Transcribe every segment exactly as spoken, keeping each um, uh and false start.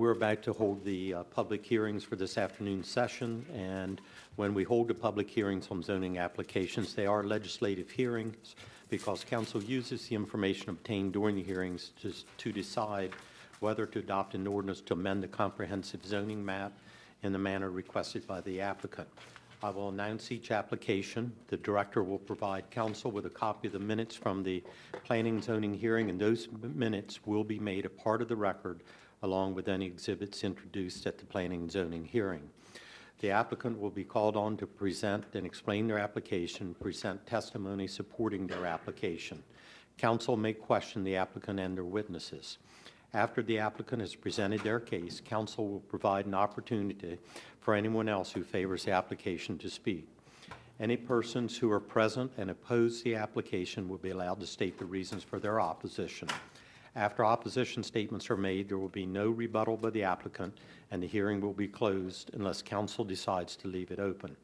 we're about to hold the uh, public hearings for this afternoon's session, and when we hold the public hearings on zoning applications, they are legislative hearings because Council uses the information obtained during the hearings to, to decide whether to adopt an ordinance to amend the comprehensive zoning map in the manner requested by the applicant. I will announce each application. The Director will provide Council with a copy of the minutes from the planning and zoning hearing, and those minutes will be made a part of the record along with any exhibits introduced at the planning and zoning hearing. The applicant will be called on to present and explain their application, present testimony supporting their application. Council may question the applicant and their witnesses. After the applicant has presented their case, Council will provide an opportunity for anyone else who favors the application to speak. Any persons who are present and oppose the application will be allowed to state the reasons for their opposition. After opposition statements are made, there will be no rebuttal by the applicant, and the hearing will be closed unless Council decides to leave it open.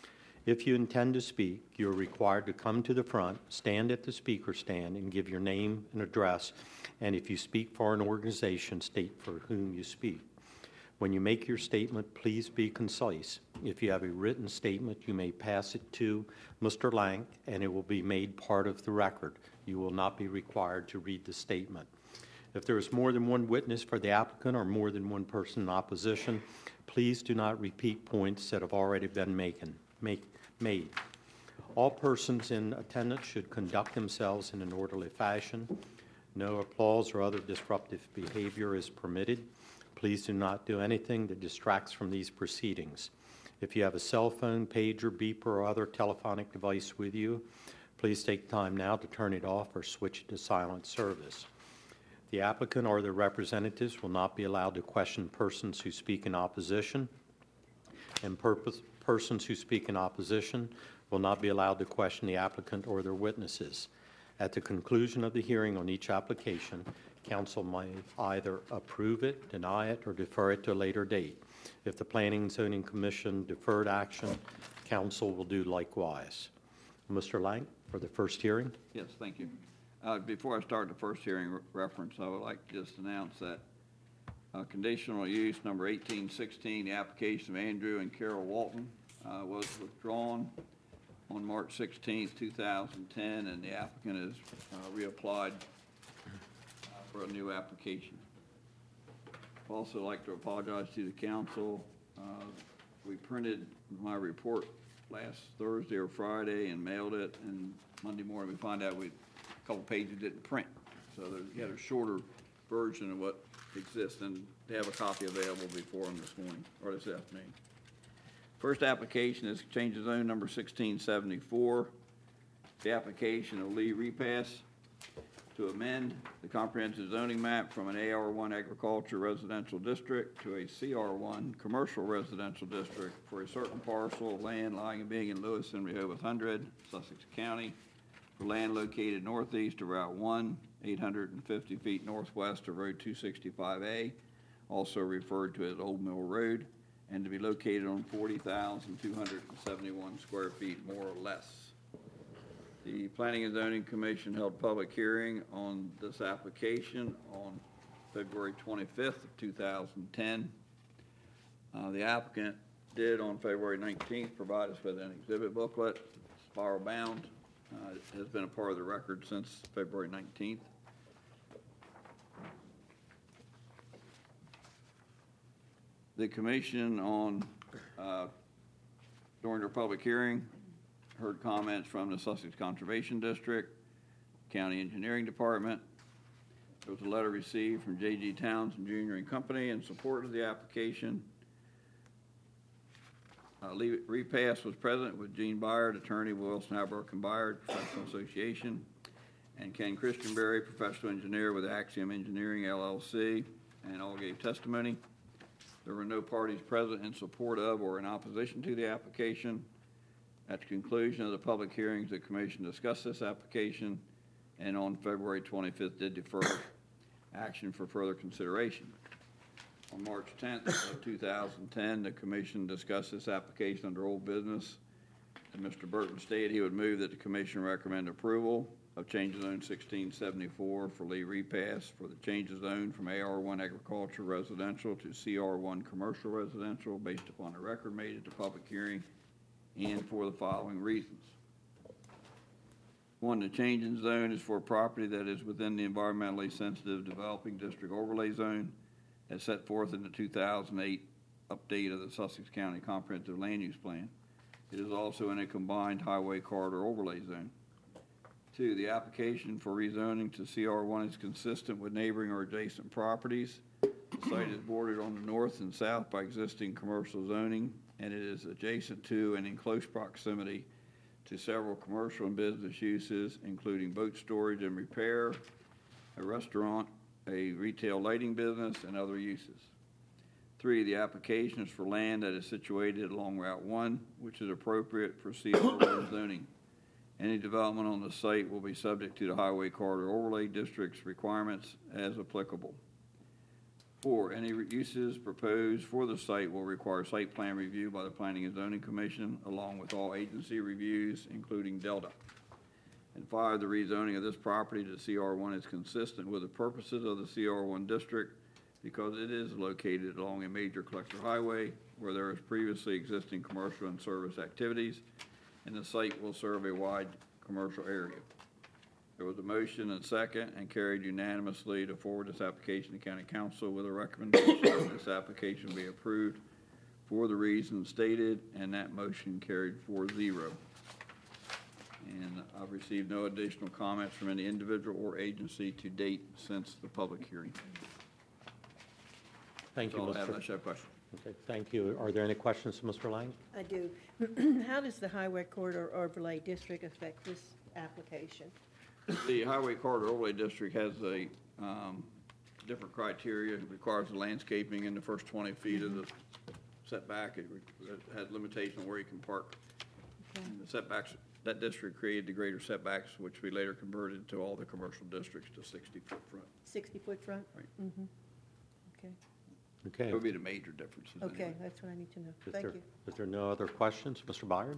If you intend to speak, you are required to come to the front, stand at the speaker stand, and give your name and address. And if you speak for an organization, state for whom you speak. When you make your statement, please be concise. If you have a written statement, you may pass it to Mister Lank, and it will be made part of the record. You will not be required to read the statement. If there is more than one witness for the applicant or more than one person in opposition, please do not repeat points that have already been making, make, made. All persons in attendance should conduct themselves in an orderly fashion. No applause or other disruptive behavior is permitted. Please do not do anything that distracts from these proceedings. If you have a cell phone, pager, beeper, or other telephonic device with you, please take time now to turn it off or switch it to silent service. The applicant or their representatives will not be allowed to question persons who speak in opposition, and purpose, persons who speak in opposition will not be allowed to question the applicant or their witnesses. At the conclusion of the hearing on each application, Council may either approve it, deny it, or defer it to a later date. If the Planning and Zoning Commission deferred action, Council will do likewise. Mister Lang, for the first hearing. Yes, thank you. Uh, before I start the first hearing re reference, I would like to just announce that uh, conditional use number eighteen sixteen, the application of Andrew and Carol Walton, uh, was withdrawn on March sixteenth, two thousand ten, and the applicant has uh, reapplied uh, for a new application. I'd also like to apologize to the council. Uh, we printed my report last Thursday or Friday and mailed it, and Monday morning we find out we a couple pages didn't print, so we had a shorter version of what exists, and they have a copy available before them this morning or this afternoon. First application is change of zone number sixteen seventy-four. The application of Lee Repass to amend the comprehensive zoning map from an A R one agriculture residential district to a C R one commercial residential district for a certain parcel of land lying and being in Lewis and Rehoboth Hundred, Sussex County, for land located northeast of Route one, eight hundred fifty feet northwest of Road two sixty-five A, also referred to as Old Mill Road, and to be located on forty thousand two hundred seventy-one square feet, more or less. The Planning and Zoning Commission held public hearing on this application on February twenty-fifth of two thousand ten. Uh, the applicant did on February nineteenth provide us with an exhibit booklet, spiral bound. Uh, it has been a part of the record since February nineteenth. The commission on uh, during their public hearing heard comments from the Sussex Conservation District, County Engineering Department. There was a letter received from J G Townsend Junior and Company in support of the application. Uh, Lee Repass was present with Gene Byard, attorney with Wilson, Halbrook and Byard Professional Association, and Ken Christianberry, professional engineer with Axiom Engineering L L C, and all gave testimony. There were no parties present in support of or in opposition to the application. At the conclusion of the public hearings, the commission discussed this application, and on February twenty-fifth did defer action for further consideration. On March tenth of two thousand ten, the commission discussed this application under old business, and Mister Burton stated he would move that the commission recommend approval. of change of zone sixteen seventy-four for Lee Repass for the change of zone from A R one agriculture residential to C R one commercial residential based upon a record made at the public hearing and for the following reasons. One, the change in zone is for a property that is within the environmentally sensitive developing district overlay zone as set forth in the two thousand eight update of the Sussex County Comprehensive Land Use Plan. It is also in a combined highway corridor overlay zone. Two, the application for rezoning to C R one is consistent with neighboring or adjacent properties. The site is bordered on the north and south by existing commercial zoning, and it is adjacent to and in close proximity to several commercial and business uses, including boat storage and repair, a restaurant, a retail lighting business, and other uses. Three, the application is for land that is situated along Route one, which is appropriate for C R one zoning. Any development on the site will be subject to the Highway Corridor Overlay District's requirements as applicable. Four, any uses proposed for the site will require site plan review by the Planning and Zoning Commission, along with all agency reviews, including Delta. And five, the rezoning of this property to C R one is consistent with the purposes of the C R one district because it is located along a major collector highway where there is previously existing commercial and service activities, and the site will serve a wide commercial area. There was a motion and second and carried unanimously to forward this application to County Council with a recommendation that this application be approved for the reasons stated, and that motion carried four zero. And I've received no additional comments from any individual or agency to date since the public hearing. Thank you, That's all I have. Mister Unless you have questions. Okay, thank you. Are there any questions to Mister Lang? I do. How does the Highway Corridor Overlay District affect this application? The Highway Corridor Overlay District has a um, different criteria. It requires the landscaping in the first twenty feet of the setback. It, re- it has limitation on where you can park. Okay. And the setbacks, that district created the greater setbacks, which we later converted to all the commercial districts to sixty foot front. sixty-foot front? Right. Mm-hmm. Okay. Okay. That would be the major differences. Okay, anyway. that's what I need to know. Is Thank there- you. Is there no other questions? Mister Byard?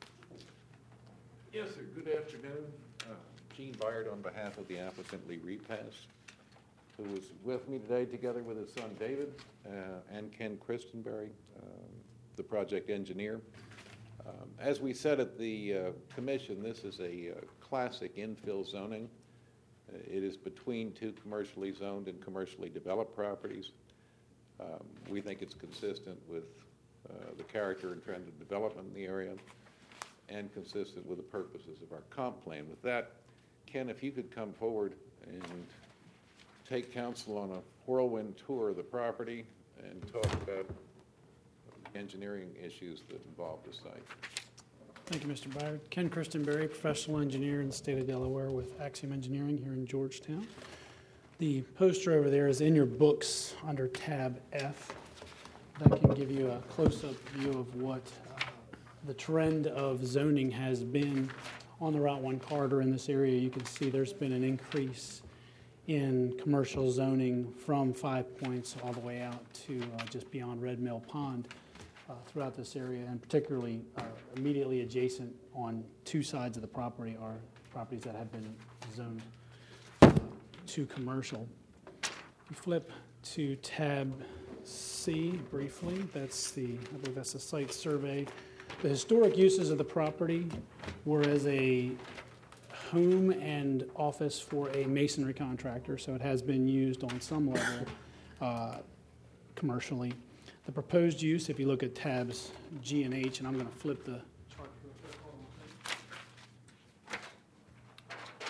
Yes, sir. Good afternoon. Uh, Gene Byard on behalf of the applicant Lee Repass, who was with me today together with his son David uh, and Ken Christenberry, um, the project engineer. Um, As we said at the uh, commission, this is a uh, classic infill zoning. Uh, It is between two commercially zoned and commercially developed properties. Um, We think it's consistent with uh, the character and trend of development in the area and consistent with the purposes of our comp plan. With that, Ken, if you could come forward and take council on a whirlwind tour of the property and talk about engineering issues that involve the site. Thank you, Mister Byard. Ken Christenberry, professional engineer in the state of Delaware with Axiom Engineering here in Georgetown. The poster over there is in your books under tab F. That can give you a close-up view of what uh, the trend of zoning has been on the Route one corridor in this area. You can see there's been an increase in commercial zoning from Five Points all the way out to uh, just beyond Red Mill Pond uh, throughout this area, and particularly uh, immediately adjacent on two sides of the property are properties that have been zoned uh, to commercial. You flip to tab C briefly. That's the, I believe that's the site survey. The historic uses of the property were as a home and office for a masonry contractor, so it has been used on some level uh, commercially. The proposed use, if you look at tabs G and H, and I'm going to flip the chart real quick. Hold on, please.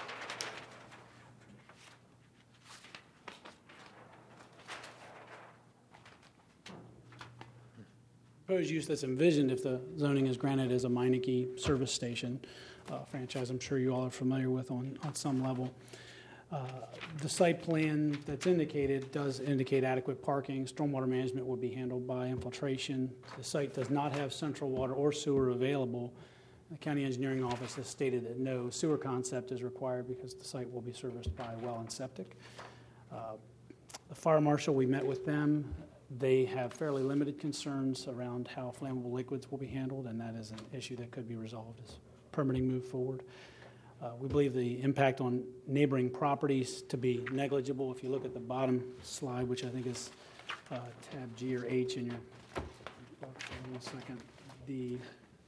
Proposed use that's envisioned if the zoning is granted as a Meineke service station uh, franchise, I'm sure you all are familiar with on, on some level. Uh, the site plan that's indicated does indicate adequate parking. Stormwater management will be handled by infiltration. The site does not have central water or sewer available. The county engineering office has stated that no sewer concept is required because the site will be serviced by well and septic. Uh, the fire marshal, we met with them. They have fairly limited concerns around how flammable liquids will be handled, and that is an issue that could be resolved as permitting move forward. Uh, We believe the impact on neighboring properties to be negligible. If you look at the bottom slide, which I think is uh, tab G or H in your, one second, the,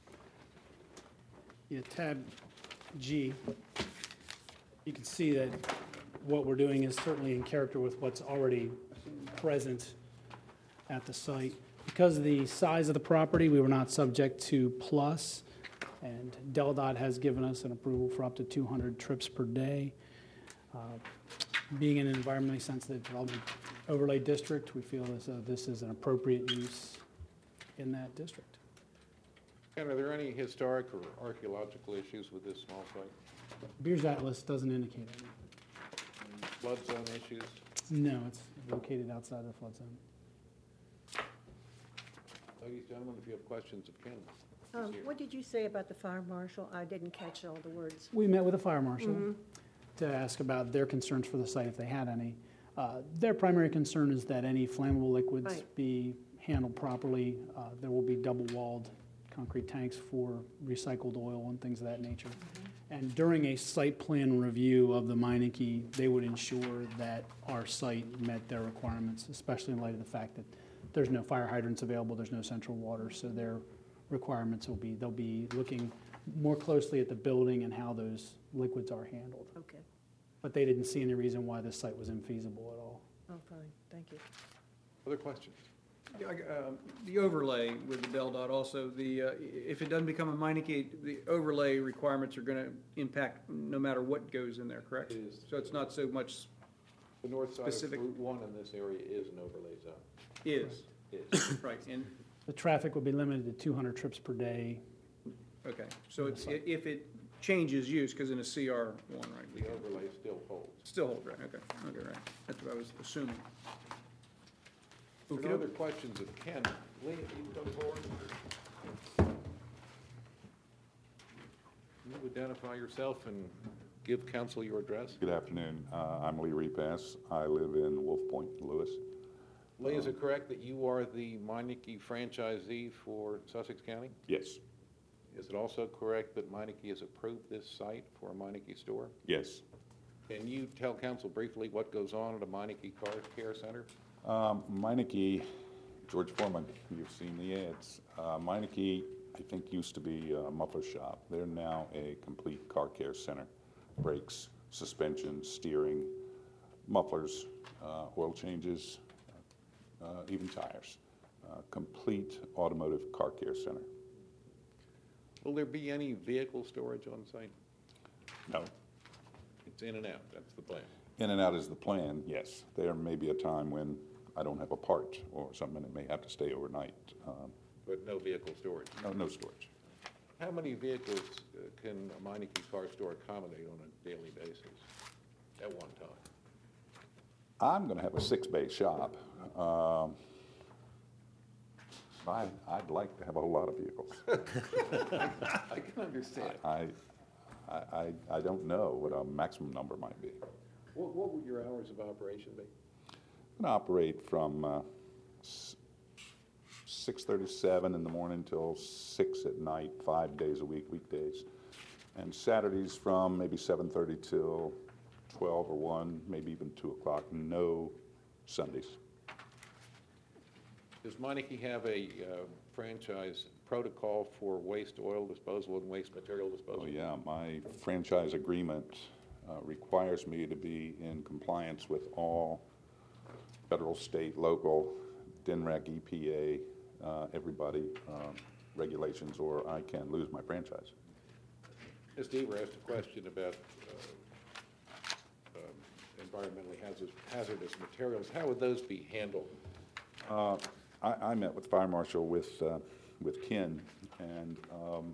yeah, tab G, you can see that what we're doing is certainly in character with what's already present at the site. Because of the size of the property, we were not subject to plus, and Del Dot has given us an approval for up to two hundred trips per day. Uh, Being an environmentally sensitive development overlay district, we feel as though this is an appropriate use in that district. And are there any historic or archaeological issues with this small site? Beers Atlas doesn't indicate any. Flood zone issues? No, it's located outside the flood zone. Ladies, gentlemen, if you have questions of Ken. he's Um, here. What did you say about the fire marshal? I didn't catch all the words. We met with the fire marshal to ask about their concerns for the site, if they had any. Uh, Their primary concern is that any flammable liquids Right. be handled properly. Uh, There will be double-walled concrete tanks for recycled oil and things of that nature. And during a site plan review of the Meineke, they would ensure that our site met their requirements, especially in light of the fact that there's no fire hydrants available, there's no central water, so their requirements will be, they'll be looking more closely at the building and how those liquids are handled. Okay. But they didn't see any reason why this site was infeasible at all. Oh, fine, thank you. Other questions? Yeah, I- um, The overlay with the Del Dot also, the, uh, if it doesn't become a Meineke, the overlay requirements are going to impact no matter what goes in there, correct? It is. So it's not so much The north side of Specific- Route one in this area is an overlay zone. is, Is. right, and, The traffic will be limited to two hundred trips per day. okay. So it's, i- if it changes use, because in a C R one, right, we The can overlay still holds. still hold, right, okay, okay, right. That's what I was assuming. If there are no other questions of Ken, Lee, if you come forward. Can you identify yourself and give council your address? Good afternoon. Uh, I'm Lee Repass. I live in Wolf Point, Lewis. Lee, is it correct that you are the Meineke franchisee for Sussex County? Yes, Is it also correct that Meineke has approved this site for a Meineke store? yes. Can you tell council briefly what goes on at a Meineke Car Care Center? Um, Meineke, George Foreman, you've seen the ads. Uh, Meineke, I think, used to be a muffler shop. They're now a complete car care center. Brakes, suspension, steering, mufflers, uh, oil changes, uh, even tires. Uh, complete automotive car care center. Will there be any vehicle storage on site? No. It's in and out, that's the plan. In and out is the plan, yes. There may be a time when I don't have a part or something, it may have to stay overnight. Um, But no vehicle storage. No, no storage. How many vehicles uh, can a Meineke car store accommodate on a daily basis at one time? I'm going to have a six-bay shop. Um, I, I'd like to have a whole lot of vehicles. I can understand. I, I, I I don't know what a maximum number might be. What, what would your hours of operation be? I'm going to operate from uh, six thirty-seven in the morning till six at night, five days a week, weekdays. And Saturdays from maybe seven thirty till twelve or one, maybe even two o'clock. No Sundays. Does Meineke have a uh, franchise protocol for waste oil disposal and waste material disposal? Oh, yeah, my franchise agreement uh, requires me to be in compliance with all federal, state, local, D N R E C, E P A, uh, everybody, um, regulations, or I can lose my franchise. Miz Deaver asked a question about uh, um, environmentally hazardous, hazardous materials. How would those be handled? Uh, I, I met with Fire Marshal with, uh, with Ken, and um,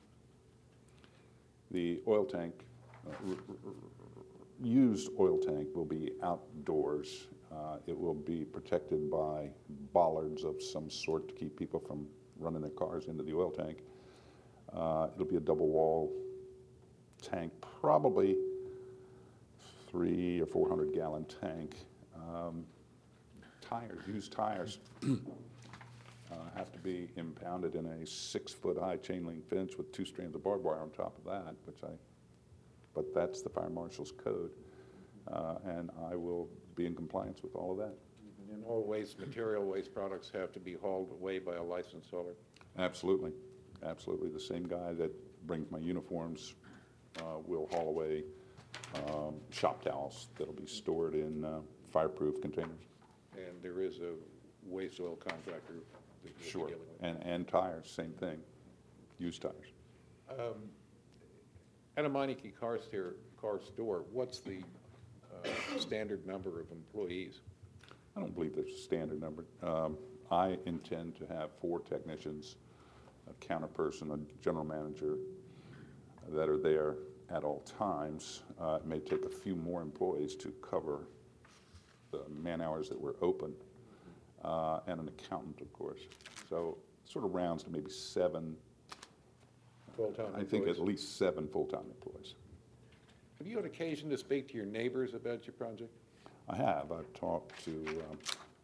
the oil tank, uh, r- r- r- used oil tank will be outdoors. Uh, It will be protected by bollards of some sort to keep people from running their cars into the oil tank. Uh, It'll be a double wall tank, probably three or four hundred gallon tank. Um, Tires, used tires, uh, have to be impounded in a six-foot-high chain link fence with two strands of barbed wire on top of that, which I but that's the fire marshal's code, uh, and I will be in compliance with all of that. And all waste, material waste products have to be hauled away by a licensed hauler? Absolutely, absolutely. The same guy that brings my uniforms uh, will haul away um, shop towels that'll be stored in uh, fireproof containers. And there is a waste oil contractor that you'll be Sure. dealing with? And, and tires, same thing, used tires. Um, At a Meineke car store, car store, what's the uh, standard number of employees? I don't believe there's a standard number. Um, I intend to have four technicians, a counter person, a general manager that are there at all times. Uh, it may take a few more employees to cover the man hours that we're open, uh, and an accountant, of course. So sort of rounds to maybe seven, Full-time I think employees? at least seven full-time employees. Have you had occasion to speak to your neighbors about your project? I have. I've talked to um,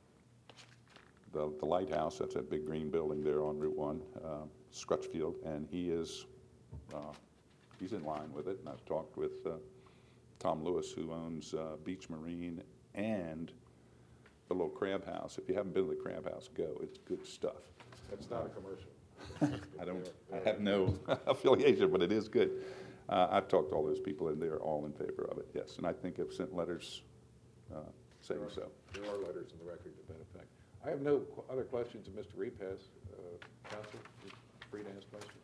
the, the lighthouse, that's that big green building there on Route one, uh, Scrutchfield, and he is, uh, he's in line with it. And I've talked with uh, Tom Lewis, who owns uh, Beach Marine and the little crab house. If you haven't been to the crab house, go. It's good stuff. That's not a commercial. I don't, I have no affiliation, but it is good. Uh, I've talked to all those people, and they're all in favor of it, yes. And I think I've sent letters uh, saying There are- so. There are letters in the record to that effect. I have no qu- other questions of Mister Repass. Uh, Counsel, you're free to ask questions.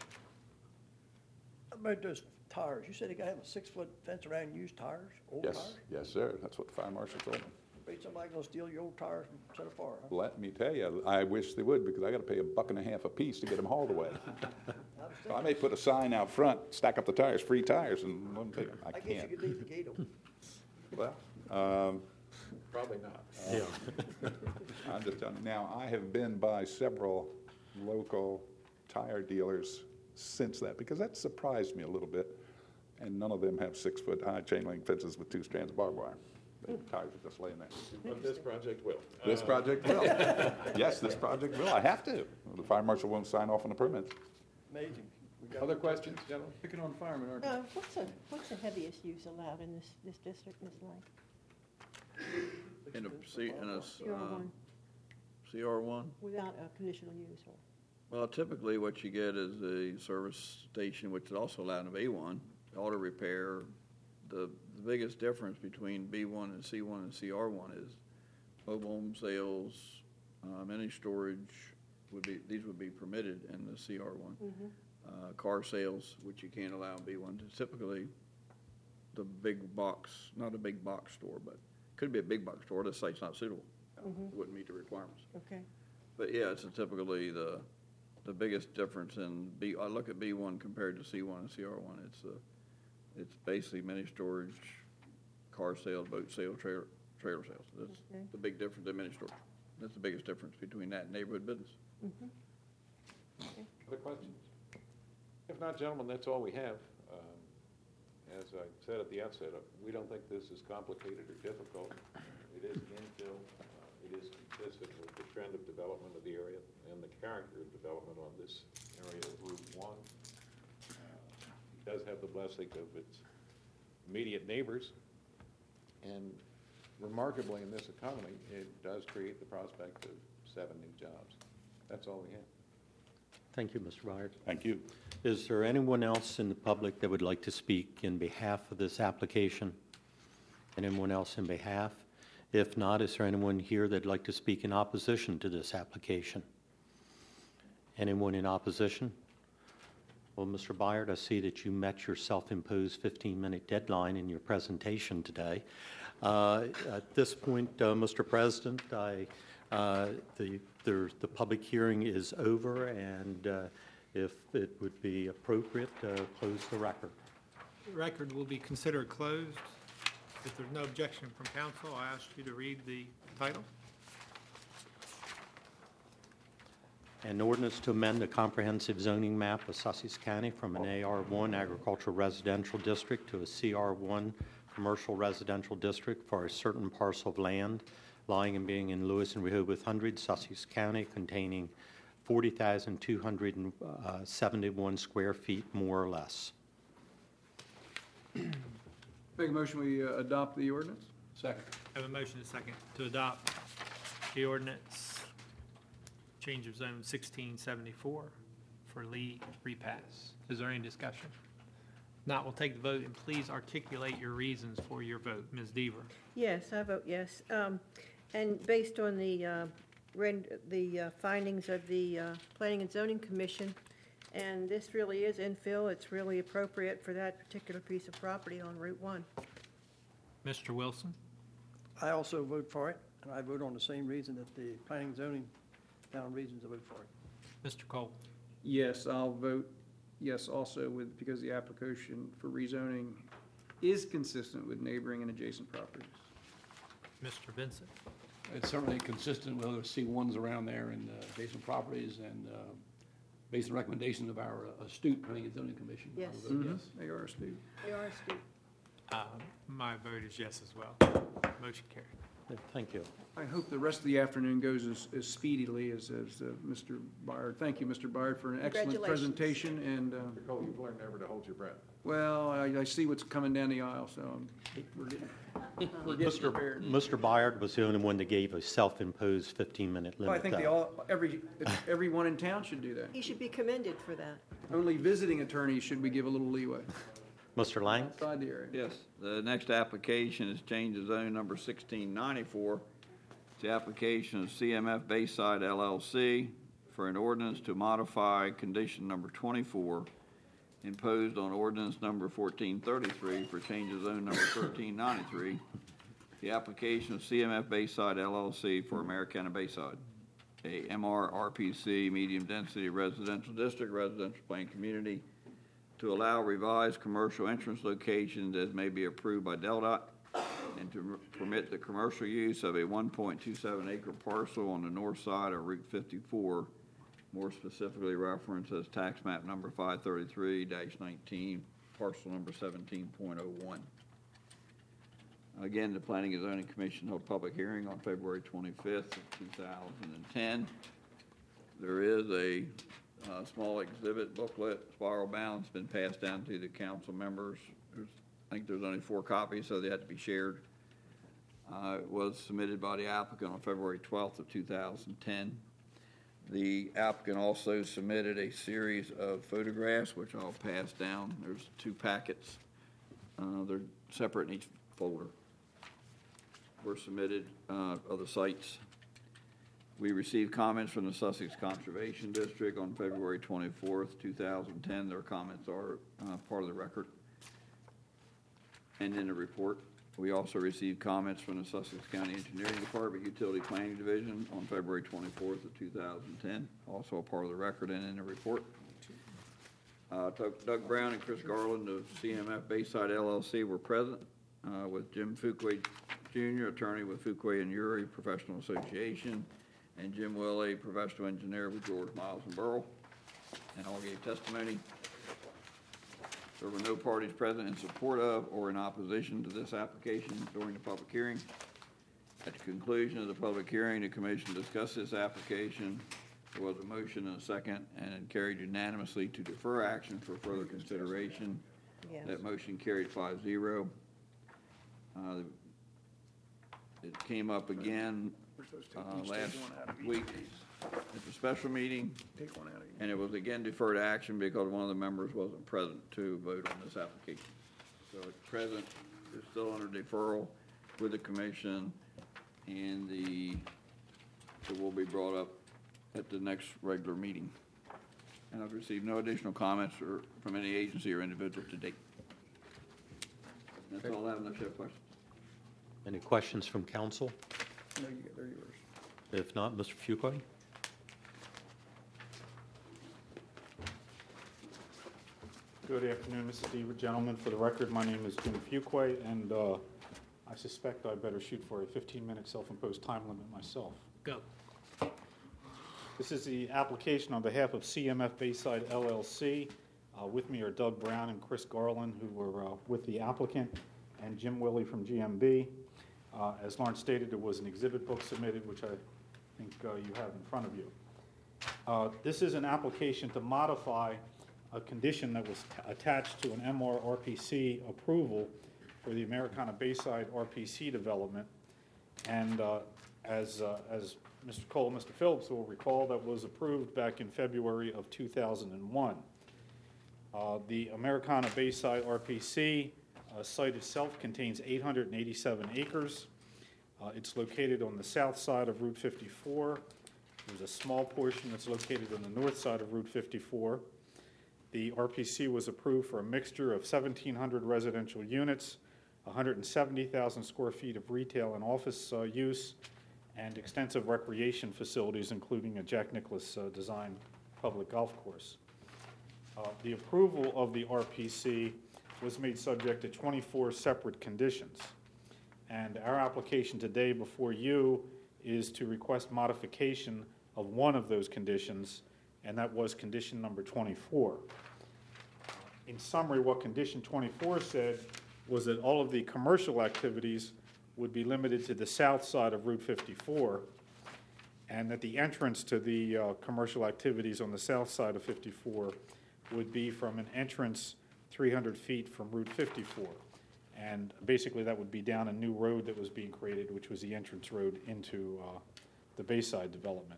About those tires, you said you gotta have a six-foot fence around used tires, old Yes, tires? yes, sir. That's what the fire marshal told me. Be somebody gonna steal your old tires and set a fire, huh? Let me tell you, I wish they would, because I gotta pay a buck and a half a piece to get them hauled away. So I may put a sign out front, stack up the tires, free tires, and let them take them. I I guess can't. you could leave the gate open. Well, um, Probably not. Yeah. I'm just telling you, now, I have been by several local tire dealers since that, because that surprised me a little bit, and none of them have six-foot-high chain link fences with two strands of barbed wire. The tires are just laying there. But this project will. This Uh, project will. Yes, this project will. I have to. The fire marshal won't sign off on the permit. Amazing. We got- Other questions, gentlemen? Picking on firemen, aren't you? Uh, what's the, what's the heaviest use allowed in this, this district, Miz Lake? In a, C- in a, C R uh, one, C R one? without a conditional use or? Well, typically what you get is a service station, which is also allowed in B one, auto repair. The, the biggest difference between B one and C one and C R one is mobile home sales, uh, mini storage would be, these would be permitted in the C R one. Uh, car sales, which you can't allow in B one, typically the big box, not a big box store, but could be a big box store, this site's not suitable. It wouldn't meet the requirements. Okay, But yeah, it's typically the, the biggest difference in B, I look at B one compared to C one and C R one, it's a, it's basically mini storage, car sales, boat sale, trailer, trailer sales. That's Okay. the big difference in mini storage. That's the biggest difference between that and neighborhood business. Other questions? If not, gentlemen, that's all we have. Um, As I said at the outset, uh, we don't think this is complicated or difficult. It is infill. Uh, It is consistent with the trend of development of the area and the character of development on this area of Route one. Uh, It does have the blessing of its immediate neighbors. And remarkably, in this economy, it does create the prospect of seven new jobs. That's all we have. Thank you, Mister Byard. Thank you. Is there anyone else in the public that would like to speak in behalf of this application? Anyone else in behalf? If not, is there anyone here that'd like to speak in opposition to this application? Anyone in opposition? Well, Mister Byard, I see that you met your self-imposed fifteen-minute deadline in your presentation today. Uh, At this point, uh, Mister President, I, uh, the, the, the public hearing is over, and uh, if it would be appropriate, uh, close the record. The record will be considered closed. If there's no objection from council, I ask you to read the title. An ordinance to amend the comprehensive zoning map of Sussex County from an A R one agricultural residential district to a C R one commercial residential district for a certain parcel of land lying and being in Lewis and Rehoboth Hundred, Sussex County, containing forty thousand two hundred seventy-one square feet, more or less. Make a motion, we uh, adopt the ordinance? Second. Have a motion and a second to adopt the ordinance, change of zone sixteen seventy-four for Lee repass. Is there any discussion? Not, we'll take the vote, and please articulate your reasons for your vote. Miz Deaver? Yes, I vote yes. Um, And based on the, uh, rend- the uh, findings of the uh, Planning and Zoning Commission, and this really is infill, it's really appropriate for that particular piece of property on Route one. Mister Wilson? I also vote for it, and I vote on the same reason that the planning and zoning found reasons to vote for it. Mister Cole? Yes, I'll vote yes also with, because the application for rezoning is consistent with neighboring and adjacent properties. Mister Vincent? It's certainly consistent with other C ones around there and uh, adjacent properties, and uh, based on recommendations of our uh, astute planning and zoning commission. I Yes. will vote yes. They are astute. They are astute. Uh, My vote is yes as well. Motion carried. Thank you. I hope the rest of the afternoon goes as, as speedily as, as uh, Mister Byard. Thank you, Mister Byard, for an excellent Congratulations. presentation, and, uh, Nicole, you've learned never to hold your breath. well, I, I see what's coming down the aisle, so um, we're getting, we're getting Mister prepared. Mister Byard was the only one that gave a self-imposed fifteen-minute Well, I limit. think they though. all, every, everyone in town should do that. He should be commended for that. Only visiting attorneys should we give a little leeway Mister Lang? outside the area. Yes, the next application is change of zone number sixteen ninety-four. It's the application of C M F Bayside L L C for an ordinance to modify condition number twenty-four imposed on ordinance number fourteen thirty-three for change of zone number thirteen ninety-three. The application of C M F Bayside L L C for Americana Bayside, a M R R P C medium-density residential district, residential plan community, to allow revised commercial entrance locations as may be approved by DelDOT, and to permit the commercial use of a one point two seven acre parcel on the north side of Route fifty-four, more specifically referenced as tax map number five thirty-three nineteen, parcel number seventeen point oh one. Again, the Planning and Zoning Commission held a public hearing on February twenty-fifth of two thousand ten. There is a uh, small exhibit booklet, spiral bound, it's been passed down to the council members. There's, I think there's only four copies, so they have to be shared. Uh, It was submitted by the applicant on February twelfth of two thousand ten. The applicant also submitted a series of photographs, which I'll pass down. There's two packets. Uh, They're separate in each folder. Were submitted uh, of the sites. We received comments from the Sussex Conservation District on February twenty-fourth, two thousand ten. Their comments are uh, part of the record and in the report. We also received comments from the Sussex County Engineering Department Utility Planning Division on February twenty-fourth of two thousand ten, also a part of the record and in the report. Uh, Doug Doug Brown and Chris Garland of C M F Bayside L L C were present, uh, with Jim Fuquay Junior, attorney with Fuquay and Uri Professional Association, and Jim Willey, professional engineer with George Miles and Burrell, and all gave testimony. There were no parties present in support of or in opposition to this application during the public hearing. At the conclusion of the public hearing, the commission discussed this application. There was a motion and a second, and it carried unanimously to defer action for further consideration. Yes. That motion carried five zero. Uh, It came up again We're supposed to uh, each take last one out of each week of these. at the special meeting, Take one out of each. and it was again deferred action because one of the members wasn't present to vote on this application. So at present, it's still under deferral with the commission, and the, it will be brought up at the next regular meeting. And I've received no additional comments or from any agency or individual to date. That's all I have, unless you have questions. Any questions from council? No, you, they're yours. If not, Mister Fuquay? Good afternoon, Missus Deaver, gentlemen. For the record, my name is Jim Fuquay, and uh, I suspect I better shoot for a fifteen-minute self-imposed time limit myself. Go. This is the application on behalf of C M F Bayside L L C. Uh, with me are Doug Brown and Chris Garland, who were uh, with the applicant, and Jim Willey from G M B. Uh, as Lawrence stated, there was an exhibit book submitted, which I think uh, you have in front of you. Uh, this is an application to modify a condition that was t- attached to an M R R P C approval for the Americana Bayside R P C development. And uh, as, uh, as Mister Cole and Mister Phillips will recall, that was approved back in February of two thousand one. Uh, the Americana Bayside R P C uh, site itself contains eight hundred eighty-seven acres. Uh, it's located on the south side of Route fifty-four. There's a small portion that's located on the north side of Route fifty-four. The R P C was approved for a mixture of seventeen hundred residential units, one hundred seventy thousand square feet of retail and office uh, use, and extensive recreation facilities, including a Jack Nicklaus uh, designed public golf course. Uh, the approval of the R P C was made subject to twenty-four separate conditions. And our application today before you is to request modification of one of those conditions, and that was condition number twenty-four. In summary, what condition twenty-four said was that all of the commercial activities would be limited to the south side of Route fifty-four, and that the entrance to the uh, commercial activities on the south side of fifty-four would be from an entrance three hundred feet from Route fifty-four. And basically that would be down a new road that was being created, which was the entrance road into uh, the Bayside development.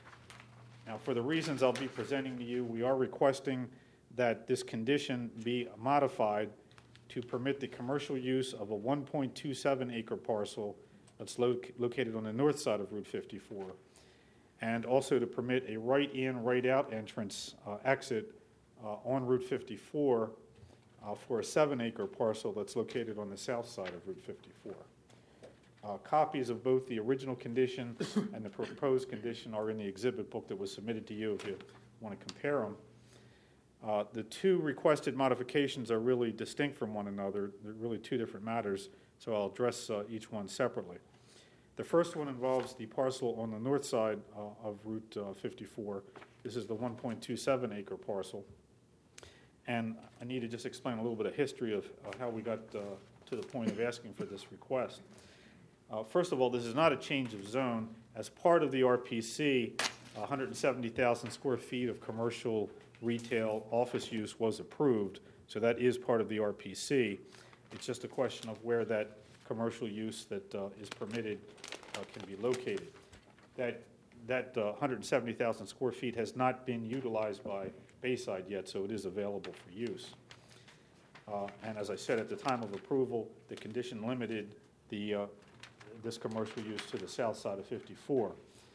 Now, for the reasons I'll be presenting to you, we are requesting that this condition be modified to permit the commercial use of a one point two seven acre parcel that's lo- located on the north side of Route fifty-four, and also to permit a right-in, right-out entrance uh, exit uh, on Route fifty-four uh, for a seven acre parcel that's located on the south side of Route fifty-four. Uh, copies of both the original condition and the proposed condition are in the exhibit book that was submitted to you if you want to compare them. Uh, the two requested modifications are really distinct from one another. They're really two different matters, so I'll address uh, each one separately. The first one involves the parcel on the north side uh, of Route uh, fifty-four. This is the one point two seven acre parcel. And I need to just explain a little bit of history of uh, how we got uh, to the point of asking for this request. Uh, first of all, this is not a change of zone. As part of the R P C, one hundred seventy thousand square feet of commercial, retail, office use was approved, so that is part of the R P C. It's just a question of where that commercial use that uh, is permitted uh, can be located. That, that uh, one hundred seventy thousand square feet has not been utilized by Bayside yet, so it is available for use. Uh, and as I said, at the time of approval, the condition limited the uh, this commercial use to the south side of fifty-four.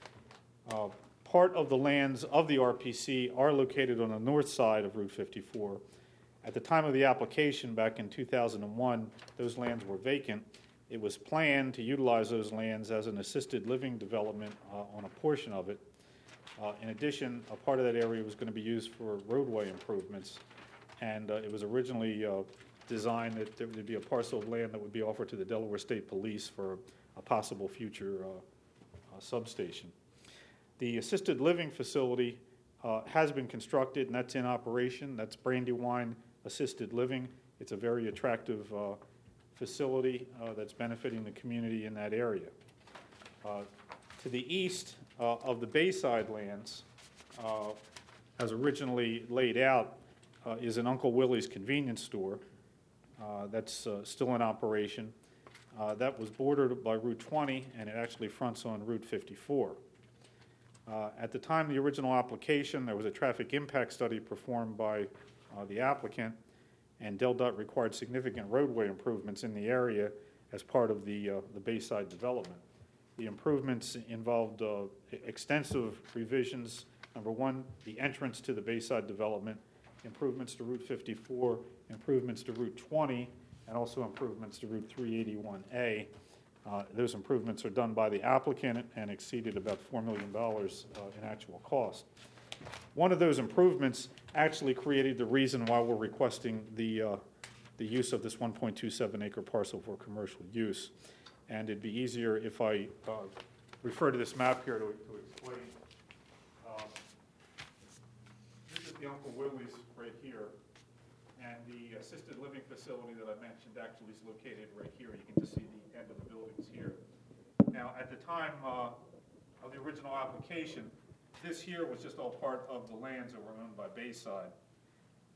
Uh, part of the lands of the R P C are located on the north side of Route fifty-four. At the time of the application back in two thousand one, those lands were vacant. It was planned to utilize those lands as an assisted living development uh, on a portion of it. Uh, in addition, a part of that area was going to be used for roadway improvements, and uh, it was originally uh, designed that there would be a parcel of land that would be offered to the Delaware State Police for a possible future uh, uh, substation. The assisted living facility uh, has been constructed, and that's in operation. That's Brandywine Assisted Living. It's a very attractive uh, facility uh, that's benefiting the community in that area. Uh, to the east uh, of the Bayside lands, uh, as originally laid out, uh, is an Uncle Willie's convenience store uh, that's uh, still in operation. Uh, that was bordered by Route twenty, and it actually fronts on Route fifty-four. Uh, at the time of the original application, there was a traffic impact study performed by uh, the applicant, and Del Dot required significant roadway improvements in the area as part of the, uh, the Bayside development. The improvements involved uh, extensive revisions. Number one, the entrance to the Bayside development, improvements to Route fifty-four, improvements to Route twenty, and also improvements to Route three eighty-one A. Uh, those improvements are done by the applicant and exceeded about four million dollars uh, in actual cost. One of those improvements actually created the reason why we're requesting the, uh, the use of this one point two seven acre parcel for commercial use. And it'd be easier if I uh, refer to this map here to, to explain. Uh, this is the Uncle Willie's right here. And the assisted living facility that I mentioned actually is located right here. You can just see the end of the buildings here. Now, at the time uh, of the original application, this here was just all part of the lands that were owned by Bayside.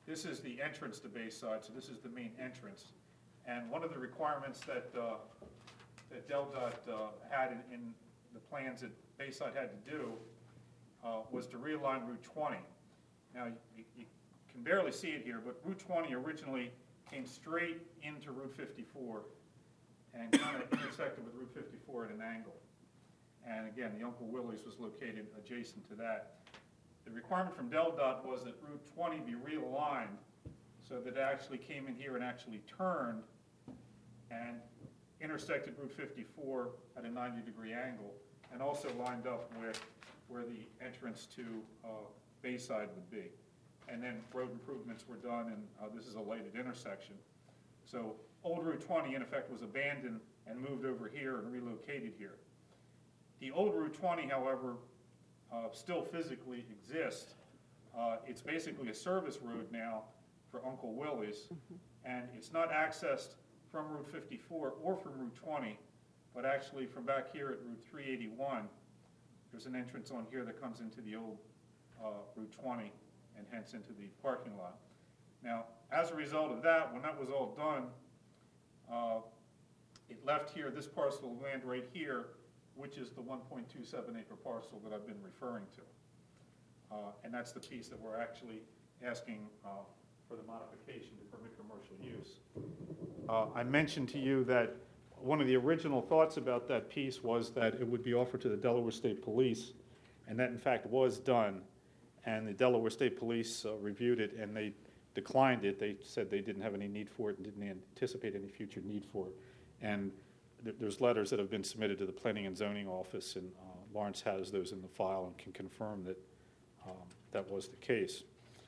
this is the entrance to Bayside, so this is the main entrance. And one of the requirements that, uh, that DelDOT uh, had in, in the plans that Bayside had to do uh, was to realign Route twenty. Now, you, you can barely see it here, but Route twenty originally came straight into Route fifty-four and kind of intersected with Route fifty-four at an angle. And again, the Uncle Willie's was located adjacent to that. The requirement from DelDOT was that Route twenty be realigned so that it actually came in here and actually turned and intersected Route fifty-four at a ninety degree angle, and also lined up with where the entrance to uh, Bayside would be. And then road improvements were done, and uh, this is a lighted intersection. So old Route twenty, in effect, was abandoned and moved over here and relocated here. The old Route twenty, however, uh, still physically exists. Uh, it's basically a service road now for Uncle Willie's, and it's not accessed from Route fifty-four or from Route twenty, but actually from back here at Route three eighty-one, there's an entrance on here that comes into the old uh, Route twenty and hence into the parking lot. Now, as a result of that, when that was all done, uh, it left here this parcel of land right here, which is the one point two seven acre parcel that I've been referring to. Uh, and that's the piece that we're actually asking uh, for the modification to permit commercial use. Uh, I mentioned to you that one of the original thoughts about that piece was that it would be offered to the Delaware State Police, and that in fact was done. And the Delaware State Police uh, reviewed it, and they declined it. They said they didn't have any need for it and didn't anticipate any future need for it. And th- there's letters that have been submitted to the Planning and Zoning Office, and uh, Lawrence has those in the file and can confirm that um, that was the case.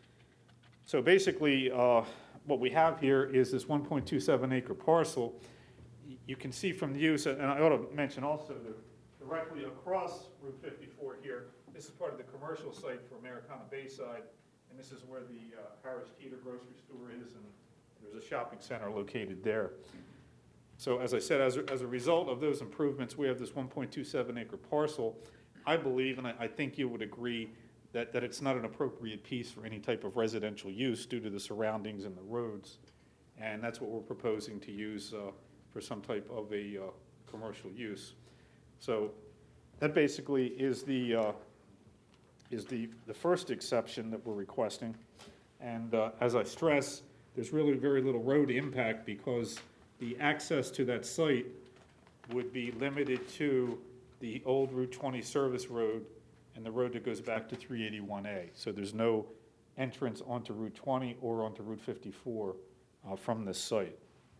So basically, uh, what we have here is this one point two seven acre parcel. Y- you can see from the use, and I ought to mention also that directly across Route fifty-four here, this is part of the commercial site for Americana Bayside, and this is where the uh, Harris Teeter grocery store is, and there's a shopping center located there. So as I said, as a, as a result of those improvements, we have this one point two seven acre parcel. I believe, and I, I think you would agree, that, that it's not an appropriate piece for any type of residential use due to the surroundings and the roads. And that's what we're proposing to use uh, for some type of a uh, commercial use. So that basically is the uh, is the, the first exception that we're requesting. And uh, as I stress, there's really very little road impact because the access to that site would be limited to the old Route twenty service road and the road that goes back to three eighty-one A. So there's no entrance onto Route twenty or onto Route fifty-four uh, from this site.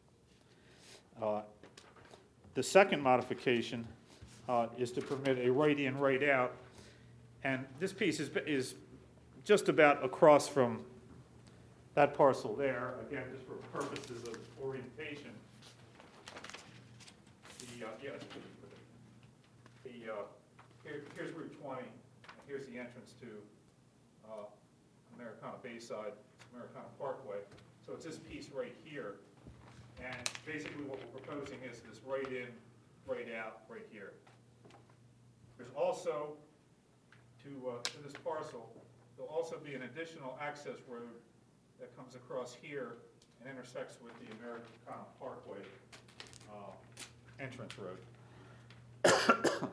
Uh, the second modification uh, is to permit a right-in, right-out. And this piece is, is just about across from that parcel there, again, just for purposes of orientation. The, uh, yeah, the, uh, here, here's Route twenty, and here's the entrance to uh, Americana Bayside, Americana Parkway. So it's this piece right here. And basically what we're proposing is this right in, right out, right here. There's also, to, uh, to this parcel, there'll also be an additional access road that comes across here and intersects with the Americana Parkway uh, entrance road.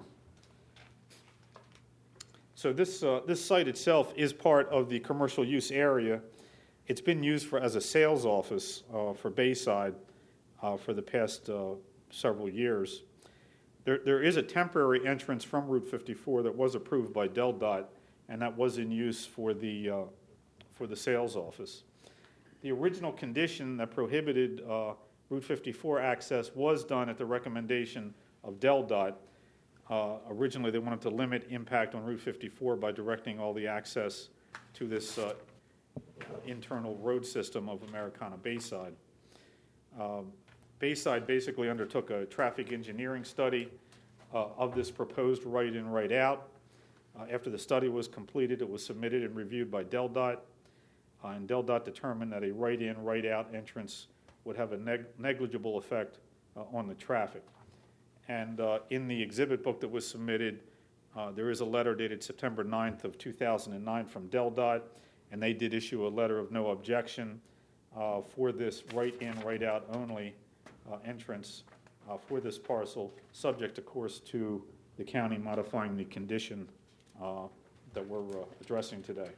So this, uh, this site itself is part of the commercial use area. It's been used for, as a sales office uh, for Bayside uh, for the past uh, several years. There, there is a temporary entrance from Route fifty-four that was approved by DelDOT, and that was in use for the, uh, for the sales office. The original condition that prohibited uh, Route fifty-four access was done at the recommendation of DelDOT. Uh, originally, they wanted to limit impact on Route fifty-four by directing all the access to this uh, internal road system of Americana Bayside. Um, Bayside basically undertook a traffic engineering study uh, of this proposed right-in, right-out. Uh, after the study was completed, it was submitted and reviewed by DelDOT, uh, and DelDOT determined that a right-in, right-out entrance would have a neg- negligible effect uh, on the traffic. And uh, in the exhibit book that was submitted, uh, there is a letter dated September ninth of two thousand nine from DelDOT, and they did issue a letter of no objection uh, for this right-in, right-out only uh, entrance uh, for this parcel, subject, of course, to the county modifying the condition uh, that we're uh, addressing today.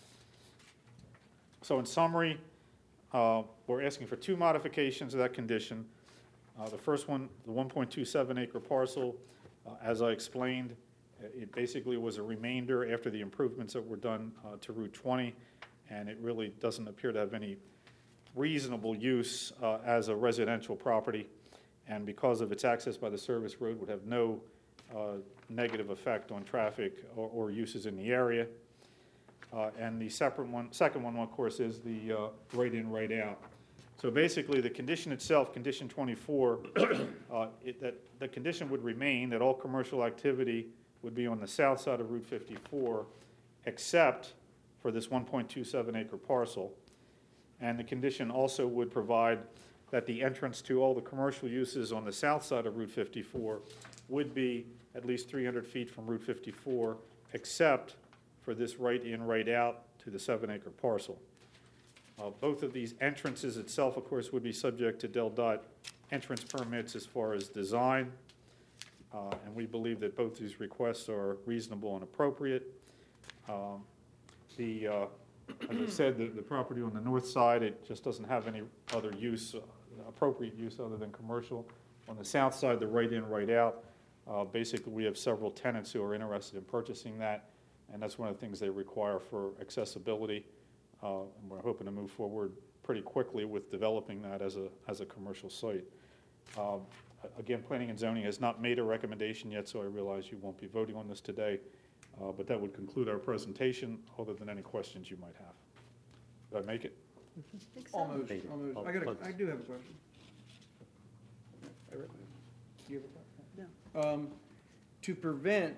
So in summary, uh, we're asking for two modifications of that condition. Uh, the first one, the one point two seven acre parcel, uh, as I explained, it basically was a remainder after the improvements that were done uh, to Route twenty, and it really doesn't appear to have any reasonable use uh, as a residential property, and because of its access by the service road would have no uh, negative effect on traffic or, or uses in the area. Uh, and the separate one, second one, of course, is the uh, right in, right out. So basically, the condition itself, condition twenty-four, uh, it, that the condition would remain that all commercial activity would be on the south side of Route fifty-four, except for this one point two seven acre parcel. And the condition also would provide that the entrance to all the commercial uses on the south side of Route fifty-four would be at least three hundred feet from Route fifty-four, except for this right in, right out to the seven acre parcel. Uh, both of these entrances itself, of course, would be subject to Del Dot entrance permits as far as design, uh, and we believe that both these requests are reasonable and appropriate. Um, the, uh, as I said, the, the property on the north side, it just doesn't have any other use, uh, appropriate use other than commercial. On the south side, the right in, right out, uh, basically we have several tenants who are interested in purchasing that, and that's one of the things they require for accessibility. Uh, and we're hoping to move forward pretty quickly with developing that as a as a commercial site. Um, again, Planning and Zoning has not made a recommendation yet, so I realize you won't be voting on this today. Uh, but that would conclude our presentation, other than any questions you might have. Did I make it? Think so. Almost, Maybe. almost. Oh, I got a, let's- I do have a question. I read- Do you have a question? No. Um, to prevent,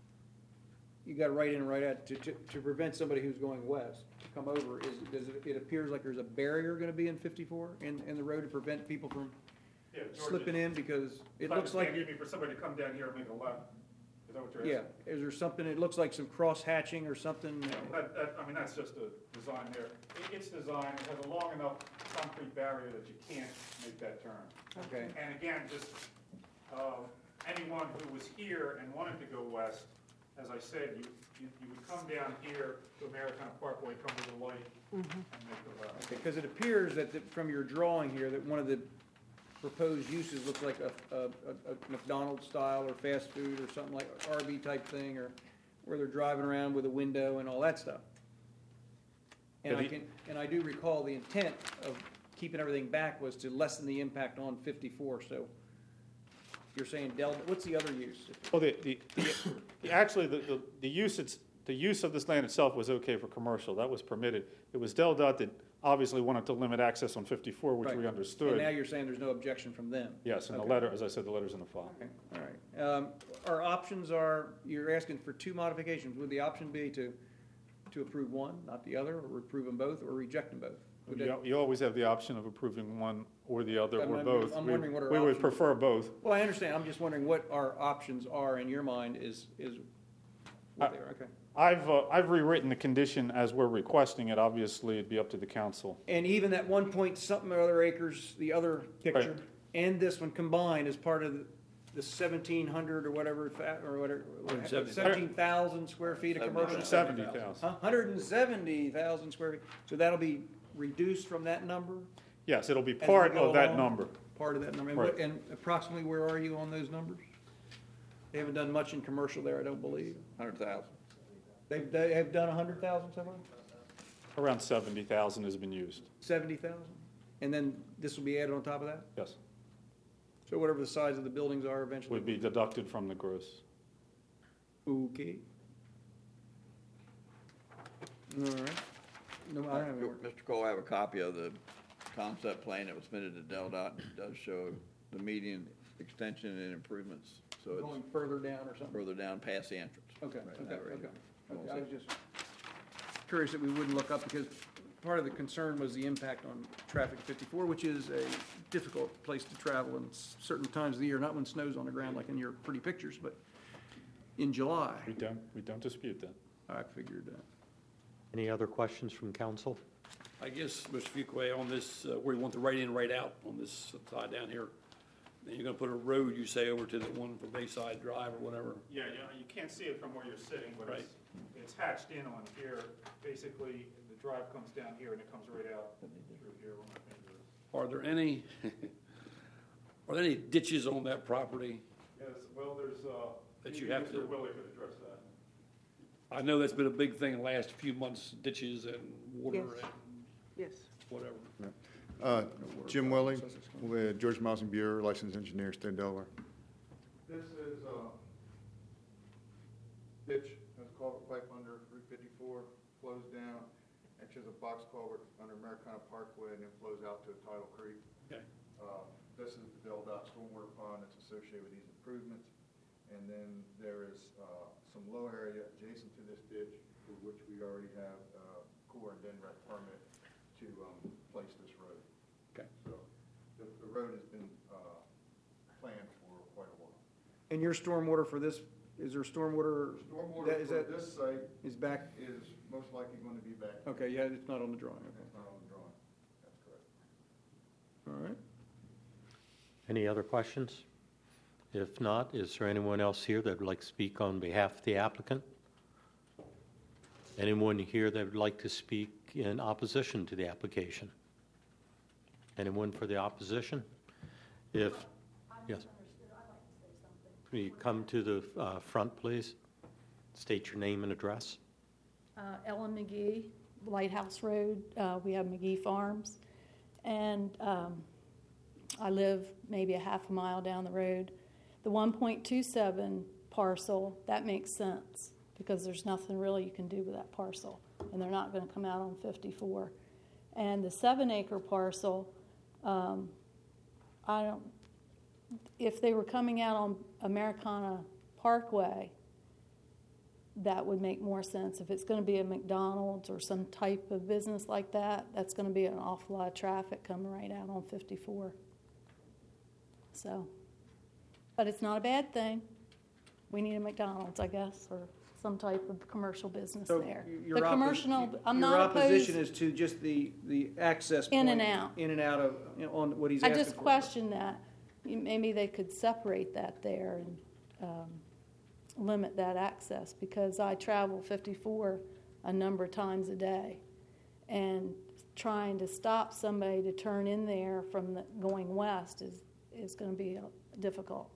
you got to write in and write out, to, to, to prevent somebody who's going west to come over, is, does it, it appears like there's a barrier going to be in fifty-four in, in the road to prevent people from Yeah, slipping in, because it looks like, for somebody to come down here and make a left. Is that what you're yeah, is there something, it looks like some cross hatching or something? That, that, I mean, that's just a design there. It, it's designed, it has a long enough concrete barrier that you can't make that turn. Okay, And again, just, uh, anyone who was here and wanted to go west, as I said, you, you, you would come down here to Americana Parkway, come to the light, and make the left. because it appears that the- from your drawing here, that one of the proposed uses looks like a, a, a McDonald's style or fast food or something like R V type thing, or where they're driving around with a window and all that stuff. And But I he- can, and I do recall the intent of keeping everything back was to lessen the impact on fifty-four, so you're saying Del, what's the other use? Well, the, the, the, the- actually, the, the, the use, it's, the use of this land itself was okay for commercial, that was permitted. It was Del Dot that obviously wanted to limit access on fifty-four, which we Right. understood. And now you're saying there's no objection from them? Yes, and the Okay. letter, as I said, the letter's in the file. Okay, all right. Um, Our options are, you're asking for two modifications. Would the option be to, to approve one, not the other, or approve them both, or reject them both? Would You, that- you always have the option of approving one or the other, I'm- or I'm- both. I'm We- wondering what our We would options prefer both. Well, I understand. I'm just wondering what our options are in your mind is, is what they are, okay. I've, uh, I've rewritten the condition as we're requesting it, obviously, it'd be up to the council. And even that one point something or other acres, the other picture, Right. and this one combined as part of the- the seventeen hundred or whatever, fa- or whatever, seventeen thousand square feet of commercial? Seventy thousand. Huh? one hundred seventy thousand square feet. So that'll be reduced from that number? Yes, it'll be As we part go of that along? number. Part of that number. And what- Right. And approximately where are you on those numbers? They haven't done much in commercial there, I don't believe. Hundred thousand. They've, they have done a hundred thousand so far? Around seventy thousand has been used, Seventy thousand? And then this will be added on top of that? yes. So whatever the size of the buildings are eventually? Would be deducted from the gross. Okay. All right. No, I don't have any more. Mister Cole, I have a copy of the concept plan that was submitted to Del Dot. It does show the median extension and improvements, so Going it's further down or something? further down past the entrance. Okay, Right, okay, that right. okay. Okay, I was just curious that we wouldn't look up, because part of the concern was the impact on traffic at fifty-four, which is a difficult place to travel in s- certain times of the year, not when snow's on the ground like in your pretty pictures, but in July. We don't, we don't dispute that. I figured that. Any other questions from council? I guess, Mister Fuquay, on this, uh, where you want the right in, right out on this side down here, then you're gonna put a road, you say, over to the one for Bayside Drive or whatever. Yeah, yeah, you can't see it from where you're sitting, but it's, it's hatched in on here. Basically, the drive comes down here and it comes right out through here where my finger is. Are there any, are there any ditches on that property? Yes, well, there's, uh. That you maybe have Mister to- Willie could address that. I know that's been a big thing in the last few months, ditches and water Yes. and Yes. whatever. Uh, Jim Willie with George Miles and Bureau, licensed engineer, state of Delaware. This is a ditch, there's a culvert pipe under Route fifty-four, flows down, enters a box culvert under Americana Parkway, and then flows out to Tidal Creek. Okay. Uh, This is the build-out stormwater pond that's associated with these improvements. And then there is uh, some low area adjacent to this ditch, for which we already have uh, Corps and DENREC permit to um, place this road. Okay. So the, the road has been uh, planned for quite a while. And your stormwater for this, is there stormwater? Stormwater that- is for that- this site Is back, is most likely going to be back. okay, yeah, it's not on the drawing, okay. That's not on the drawing. That's correct. All right. Any other questions? If not, is there anyone else here that would like to speak on behalf of the applicant? Anyone here that would like to speak in opposition to the application? Anyone for the opposition? If, yes. Will you come to the uh, front, please? State your name and address. Uh, Ellen McGee, Lighthouse Road. Uh, we have McGee Farms. And um, I live maybe a half a mile down the road. The one point two seven parcel, that makes sense because there's nothing really you can do with that parcel. And they're not going to come out on fifty-four. And the seven acre parcel, um, I don't, if they were coming out on Americana Parkway, that would make more sense. If it's going to be a McDonald's or some type of business like that, that's going to be an awful lot of traffic coming right out on fifty-four. So, but it's not a bad thing. We need a McDonald's, I guess, or some type of commercial businal So there. your The oppos- commercial, I'm your not opposition opposed. is to just the, the access In point. and out. In and out of, you know, on what he's I asking for. just question that. You- Maybe they could separate that there and um, limit that access because I travel fifty-four a number of times a day. And trying to stop somebody to turn in there from the, going west is, is going to be uh, difficult.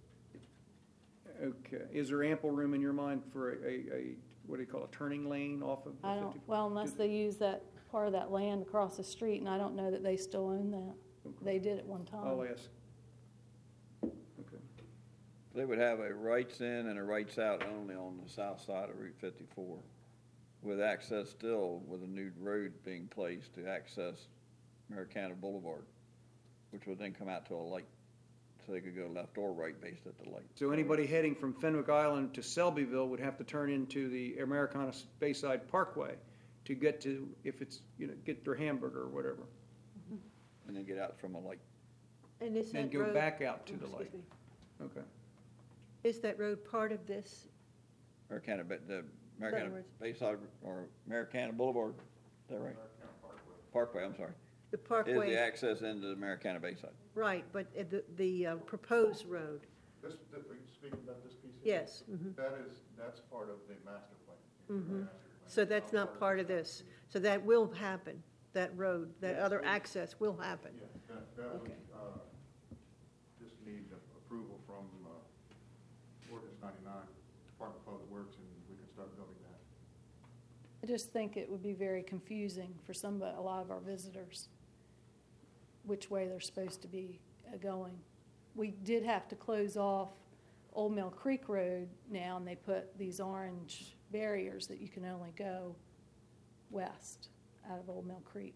Okay. Is there ample room in your mind for a, a, a what do you call a turning lane off of the I don't, fifty? well, unless they use that part of that land across the street, and I don't know that they still own that. They did at one time. I'll ask. Okay. They would have a rights in and a rights out only on the south side of Route fifty-four, with access still with a new road being placed to access Americana Boulevard, which would then come out to a light, so they could go left or right based at the light. So anybody heading from Fenwick Island to Selbyville would have to turn into the Americana Bayside Parkway to get to, if it's, you know, get their hamburger or whatever, And then get out from a light. And is and that go road? back out to oh, the excuse light. me. Okay. Is that road part of this? Americana, but the other Americana words- Bayside or Americana Boulevard, is that right? Parkway, I'm sorry. The Is the parkway, access into the Americana Bayside. right, but uh, the, the uh, proposed road, This, the- are you speaking about this piece? here? yes. mhm. That is, that's part of the master plan. Mhm. Master plan. So that's not part of this. So that will happen, that road, that other access will happen. Yeah, that, that would, Okay. uh, just need approval from, uh, ordinance ninety-nine, Department of Public Works, and we can start building that. I just think it would be very confusing for some, a lot of our visitors, which way they're supposed to be uh, going. We did have to close off Old Mill Creek Road now, and they put these orange barriers that you can only go west out of Old Mill Creek.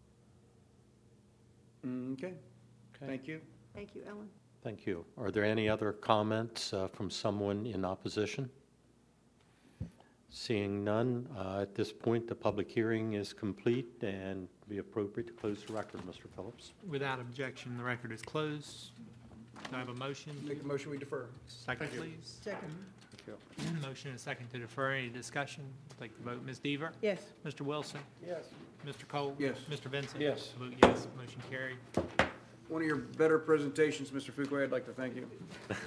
Okay. Okay. Thank you. Thank you, Ellen. Thank you. Are there any other comments uh, from someone in opposition? Seeing none, uh, at this point, the public hearing is complete and be appropriate to close the record, Mister Phillips. Without objection, the record is closed. Do I have a motion? Make a motion, we defer. Second, please. Second. Motion and second to defer. Any discussion? Take the vote. Miz Deaver? Yes. Mister Wilson? Yes. Mister Cole? Yes. Mister Vincent? Yes. I vote yes. Motion carried. One of your better presentations, Mister Fuqua, I'd like to thank you.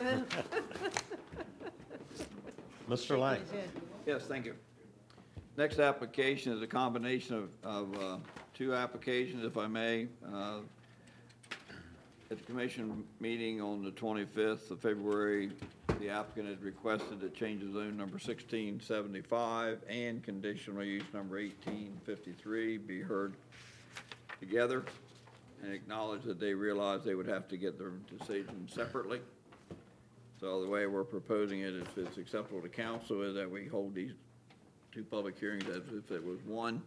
Mister Lang? Yes, thank you. Next application is a combination of, of uh, two applications, if I may. Uh, At the commission meeting on the twenty-fifth of February, the applicant had requested that change of zone number sixteen seventy-five and conditional use number eighteen fifty-three be heard together, and acknowledged that they realized they would have to get their decision separately. So the way we're proposing it, if it's acceptable to council, is that we hold these two public hearings as if it was one,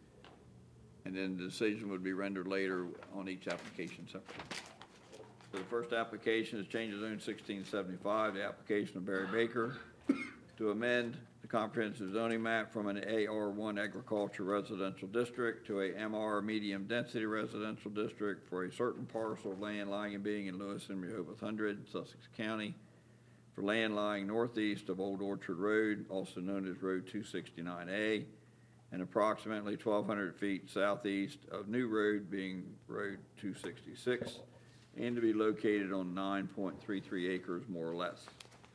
and then the decision would be rendered later on each application separately. So the first application is change of zone sixteen seventy-five, the application of Barry Baker to amend the comprehensive zoning map from an A R one agriculture residential district to a M R medium density residential district for a certain parcel of land lying and being in Lewis and Rehoboth Hundred, Sussex County, for land lying northeast of Old Orchard Road, also known as Road two sixty-nine A, and approximately twelve hundred feet southeast of New Road, being Road two sixty-six, and to be located on nine point three three acres, more or less.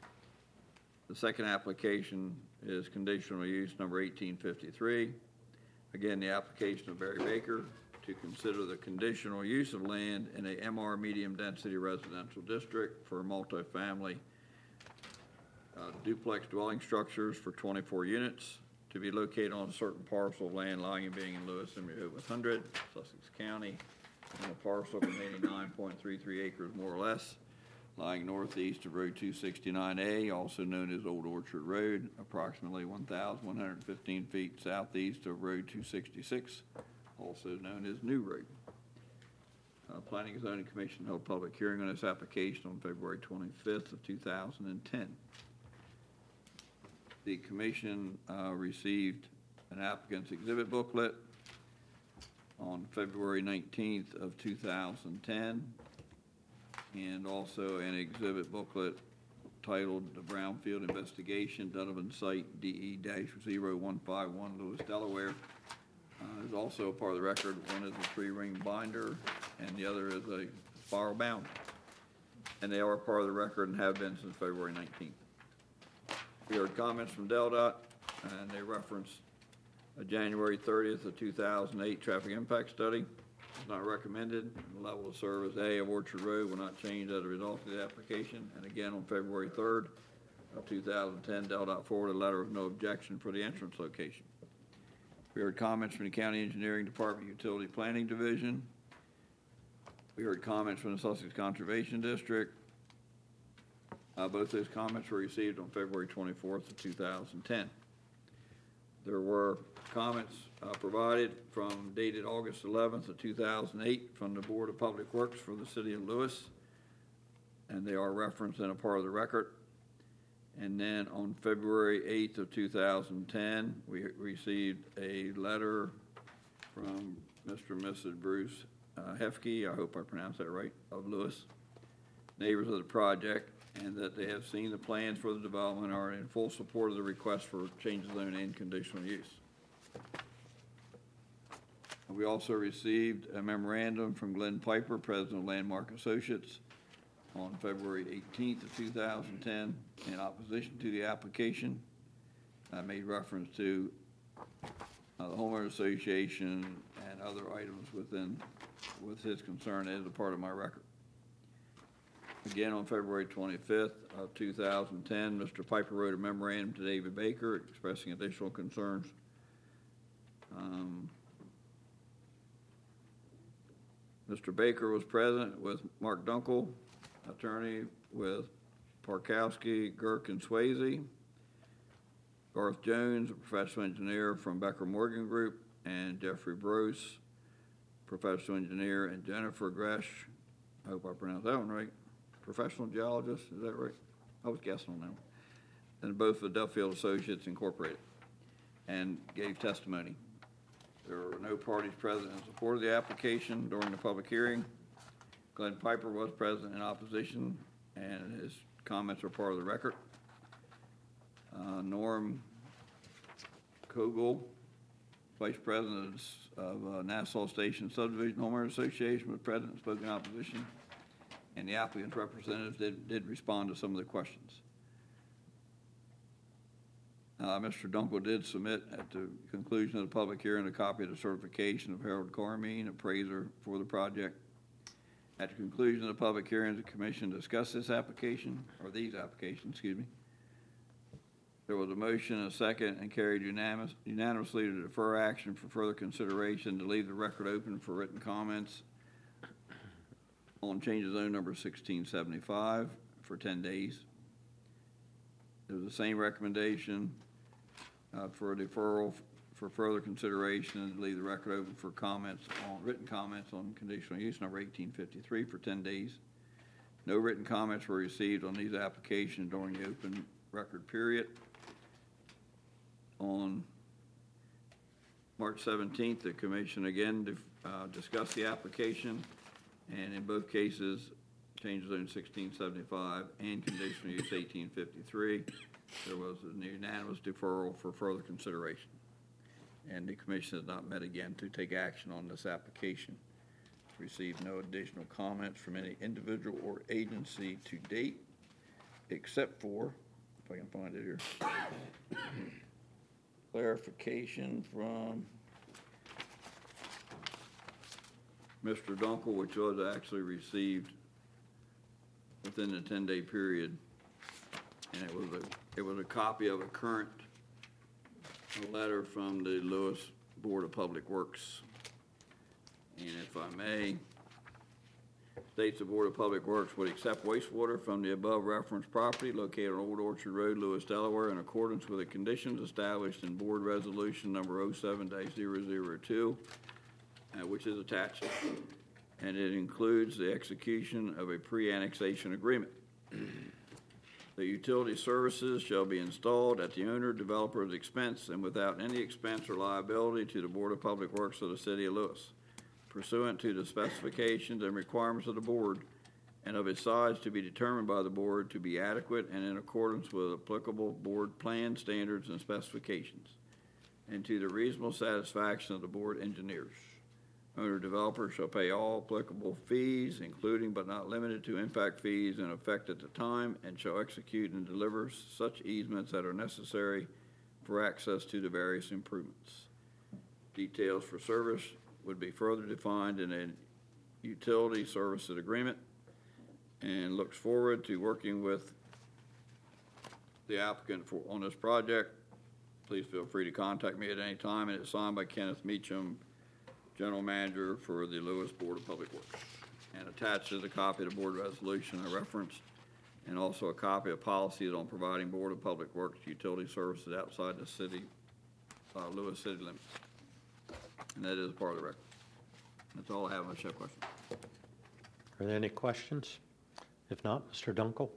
The second application is conditional use number eighteen fifty-three. Again, the application of Barry Baker to consider the conditional use of land in a M R medium density residential district for multifamily uh, duplex dwelling structures for twenty-four units to be located on a certain parcel of land lying and being in Lewis and Rehoboth Hundred, Sussex County, and a parcel containing nine point three three acres, more or less, lying northeast of Road two sixty-nine A, also known as Old Orchard Road, approximately one thousand one hundred fifteen feet southeast of Road two sixty-six, also known as New Road. Uh, Planning and Zoning Commission held public hearing on this application on February twenty-fifth of two thousand ten. The commission uh, received an applicant's exhibit booklet on February nineteenth of two thousand ten, and also an exhibit booklet titled The Brownfield Investigation, Donovan Site, D E zero one five one, Lewis, Delaware. Uh, There's also a part of the record. One is a three-ring binder, and the other is a spiral bound. And they are part of the record and have been since February nineteenth. We heard comments from DelDOT, and they referenced a January thirtieth of two thousand eight traffic impact study. It's not recommended. The level of service A of Orchard Road will not change as a result of the application. And again, on February third of two thousand ten, DelDOT forwarded a letter of no objection for the entrance location. We heard comments from the County Engineering Department Utility Planning Division. We heard comments from the Sussex Conservation District. Uh, both those comments were received on February twenty-fourth of two thousand ten. There were comments uh, provided from dated August eleventh of two thousand eight from the Board of Public Works for the City of Lewis, and they are referenced in a part of the record. And then on February eighth of two thousand ten, we received a letter from Mister and Missus Bruce uh, Hefke, I hope I pronounced that right, of Lewis, neighbors of the project, and that they have seen the plans for the development and are in full support of the request for change of zone and conditional use. We also received a memorandum from Glenn Piper, President of Landmark Associates, on February eighteenth of two thousand ten in opposition to the application. I made reference to uh, the homeowner association and other items within with his concern as a part of my record. Again, on February twenty-fifth of two thousand ten, Mister Piper wrote a memorandum to David Baker expressing additional concerns. Um, Mister Baker was present with Mark Dunkel, attorney with Parkowski, Girk, and Swayze. Garth Jones, a professional engineer from Becker Morgan Group, and Jeffrey Brose, professional engineer, and Jennifer Gresh, I hope I pronounced that one right, professional geologist, is that right? I was guessing on that one. And both the Duffield Associates Incorporated, and gave testimony. There were no parties present in support of the application during the public hearing. Glenn Piper was present in opposition, and his comments are part of the record. uh, Norm Kogel, Vice President of uh, Nassau Station Subdivision Homeowners Association, with President spoken opposition, and the applicant's representatives did, did respond to some of the questions. Uh, Mister Dunkel did submit at the conclusion of the public hearing a copy of the certification of Harold Carmine, appraiser for the project. At the conclusion of the public hearing, the commission discussed this application, or these applications, excuse me. There was a motion, and a second, and carried unanimous, unanimously to defer action for further consideration, to leave the record open for written comments on change of zone number sixteen seventy-five for ten days. There was the same recommendation uh, for a deferral f- for further consideration, and to leave the record open for comments on, written comments on conditional use number eighteen fifty-three for ten days. No written comments were received on these applications during the open record period. On March seventeenth, the commission again dif- uh, discussed the application, and in both cases, change of zone sixteen seventy-five and conditional use eighteen fifty-three, there was a unanimous deferral for further consideration. And the commission has not met again to take action on this application. Received no additional comments from any individual or agency to date, except for, if I can find it here, clarification from Mister Dunkel, which was actually received within the ten-day period, and it was a it was a copy of a current letter from the Lewis Board of Public Works. And if I may, states the Board of Public Works would accept wastewater from the above referenced property located on Old Orchard Road, Lewis, Delaware, in accordance with the conditions established in Board Resolution number oh seven dash zero zero two, uh, which is attached, and it includes the execution of a pre-annexation agreement. The utility services shall be installed at the owner developer's expense and without any expense or liability to the Board of Public Works of the City of Lewis, pursuant to the specifications and requirements of the board, and of its size to be determined by the board to be adequate and in accordance with applicable board plan standards and specifications, and to the reasonable satisfaction of the board engineers. Owner developer shall pay all applicable fees, including but not limited to impact fees in effect at the time, and shall execute and deliver such easements that are necessary for access to the various improvements. Details for service would be further defined in a utility services agreement, and looks forward to working with the applicant for, on this project. Please feel free to contact me at any time, and it's signed by Kenneth Meacham, General Manager for the Lewis Board of Public Works. And attached is a copy of the board resolution I referenced, and also a copy of policies on providing Board of Public Works utility services outside the city, uh, Lewis city limits. And that is part of the record. That's all I have unless you have questions. Are there any questions? If not, Mister Dunkel?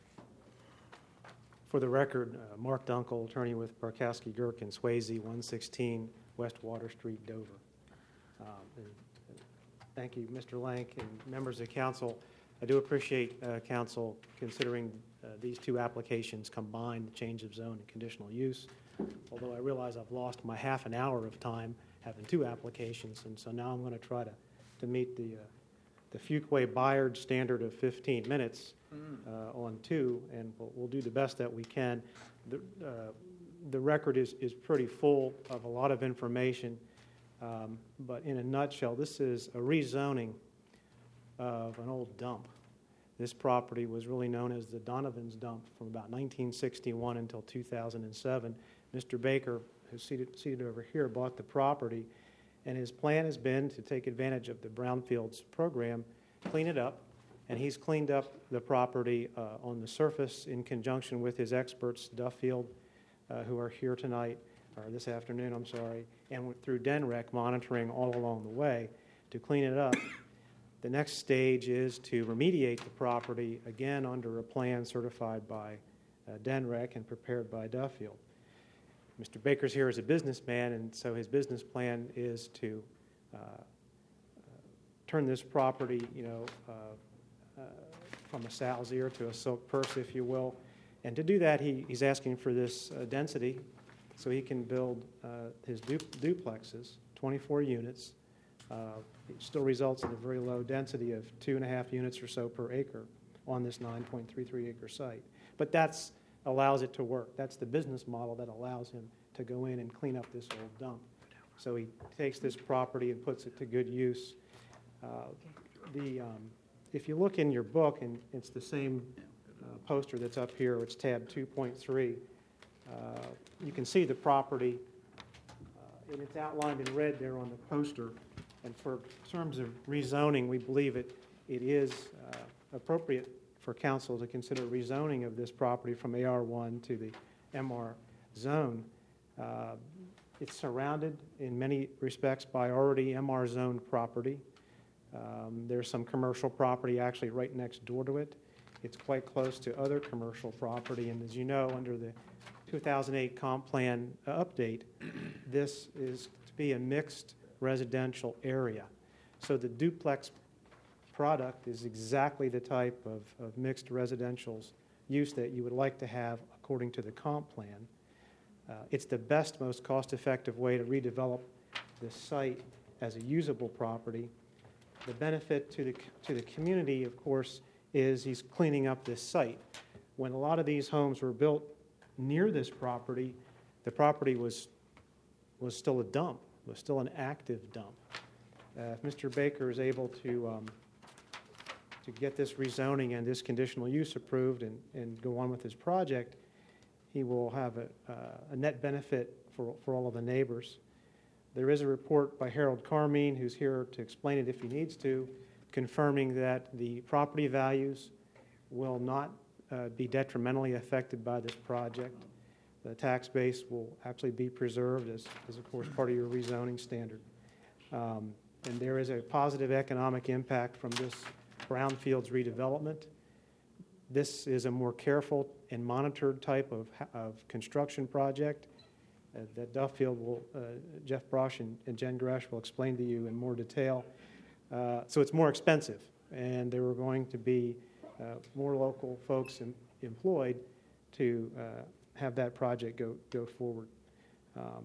For the record, uh, Mark Dunkel, attorney with Barkowski, Girk, and Swayze, one sixteen West Water Street, Dover. Um, and, uh, thank you, Mister Lank, and members of council. I do appreciate uh, council considering uh, these two applications combined, the change of zone and conditional use, although I realize I've lost my half an hour of time having two applications, and so now I'm going to try to, to meet the, uh, the Fuquay-Byard standard of fifteen minutes uh, on two, and we'll, we'll do the best that we can. The, uh, the record is, is pretty full of a lot of information. Um, but in a nutshell, this is a rezoning of an old dump. This property was really known as the Donovan's Dump from about nineteen sixty-one until two thousand seven. Mister Baker, who's seated, seated over here, bought the property, and his plan has been to take advantage of the Brownfields program, clean it up, and he's cleaned up the property uh, on the surface in conjunction with his experts, Duffield, uh, who are here tonight, or this afternoon, I'm sorry, and through D E N R E C monitoring all along the way to clean it up. The next stage is to remediate the property, again under a plan certified by uh, D E N R E C and prepared by Duffield. Mister Baker's here as a businessman, and so his business plan is to uh, uh, turn this property, you know, uh, uh, from a sow's ear to a silk purse, if you will, And to do that, he, he's asking for this uh, density so he can build uh, his du- duplexes, twenty-four units. Uh, it still results in a very low density of two and a half units or so per acre on this nine point three three acre site. But that's allows it to work. That's the business model that allows him to go in and clean up this old dump. So he takes this property and puts it to good use. Uh, the um, if you look in your book, and it's the same uh, poster that's up here, it's tab two point three. Uh, you can see the property, uh, and it's outlined in red there on the poster. And for terms of rezoning, we believe it it is uh, appropriate for council to consider rezoning of this property from A R one to the M R zone. Uh, it's surrounded in many respects by already M R zoned property. Um, there's some commercial property actually right next door to it. It's quite close to other commercial property, and as you know, under the two thousand eight comp plan uh, update, this is to be a mixed residential area. So the duplex product is exactly the type of, of mixed residential use that you would like to have according to the comp plan. Uh, it's the best, most cost-effective way to redevelop this site as a usable property. The benefit to the, to the community, of course, is he's cleaning up this site. When a lot of these homes were built near this property, the property was, was still a dump, was still an active dump. Uh, if Mister Baker is able to, um, to get this rezoning and this conditional use approved and, and go on with his project, he will have a, uh, a net benefit for, for all of the neighbors. There is a report by Harold Carmine, who's here to explain it if he needs to, confirming that the property values will not uh, be detrimentally affected by this project. The tax base will actually be preserved as, as of course, part of your rezoning standard. Um, and there is a positive economic impact from this brownfields redevelopment. This is a more careful and monitored type of, of construction project uh, that Duffield will, uh, Jeff Brosh and, and Jen Gresh will explain to you in more detail. Uh, so it's more expensive, and there are going to be uh, more local folks em- employed to uh, have that project go, go forward. Um,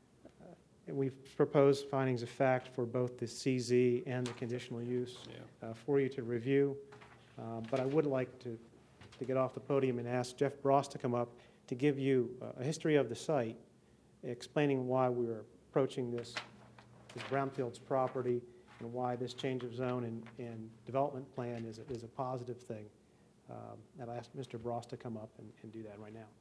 and we've proposed findings of fact for both the C Z and the conditional use Yeah. uh, for you to review. Uh, but I would like to, to get off the podium and ask Jeff Bross to come up to give you a history of the site, explaining why we're approaching this, this brownfields property and why this change of zone and, and development plan is a, is a positive thing. Um, and I asked Mister Bross to come up and, and do that right now.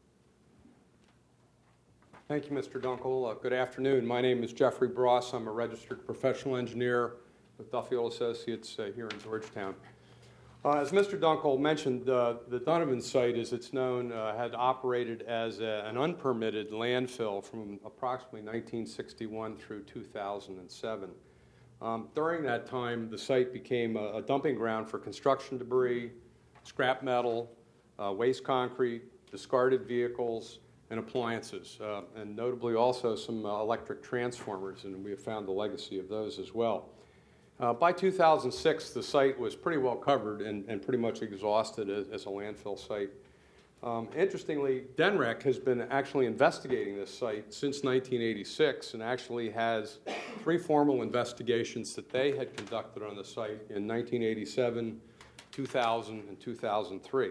Thank you, Mister Dunkel. Uh, good afternoon. My name is Jeffrey Bross. I'm a registered professional engineer with Duffield Associates uh, here in Georgetown. Uh, as Mister Dunkel mentioned, uh, the Donovan site, as it's known, uh, had operated as a, an unpermitted landfill from approximately nineteen sixty-one through two thousand seven. Um, during that time, the site became a, a dumping ground for construction debris, scrap metal, uh, waste concrete, discarded vehicles, and appliances, uh, and notably also some uh, electric transformers, and we have found the legacy of those as well. Uh, by two thousand six, the site was pretty well covered and, and pretty much exhausted as, as a landfill site. Um, interestingly, D N R E C has been actually investigating this site since nineteen eighty-six and actually has three formal investigations that they had conducted on the site in nineteen eighty-seven, two thousand, and two thousand three.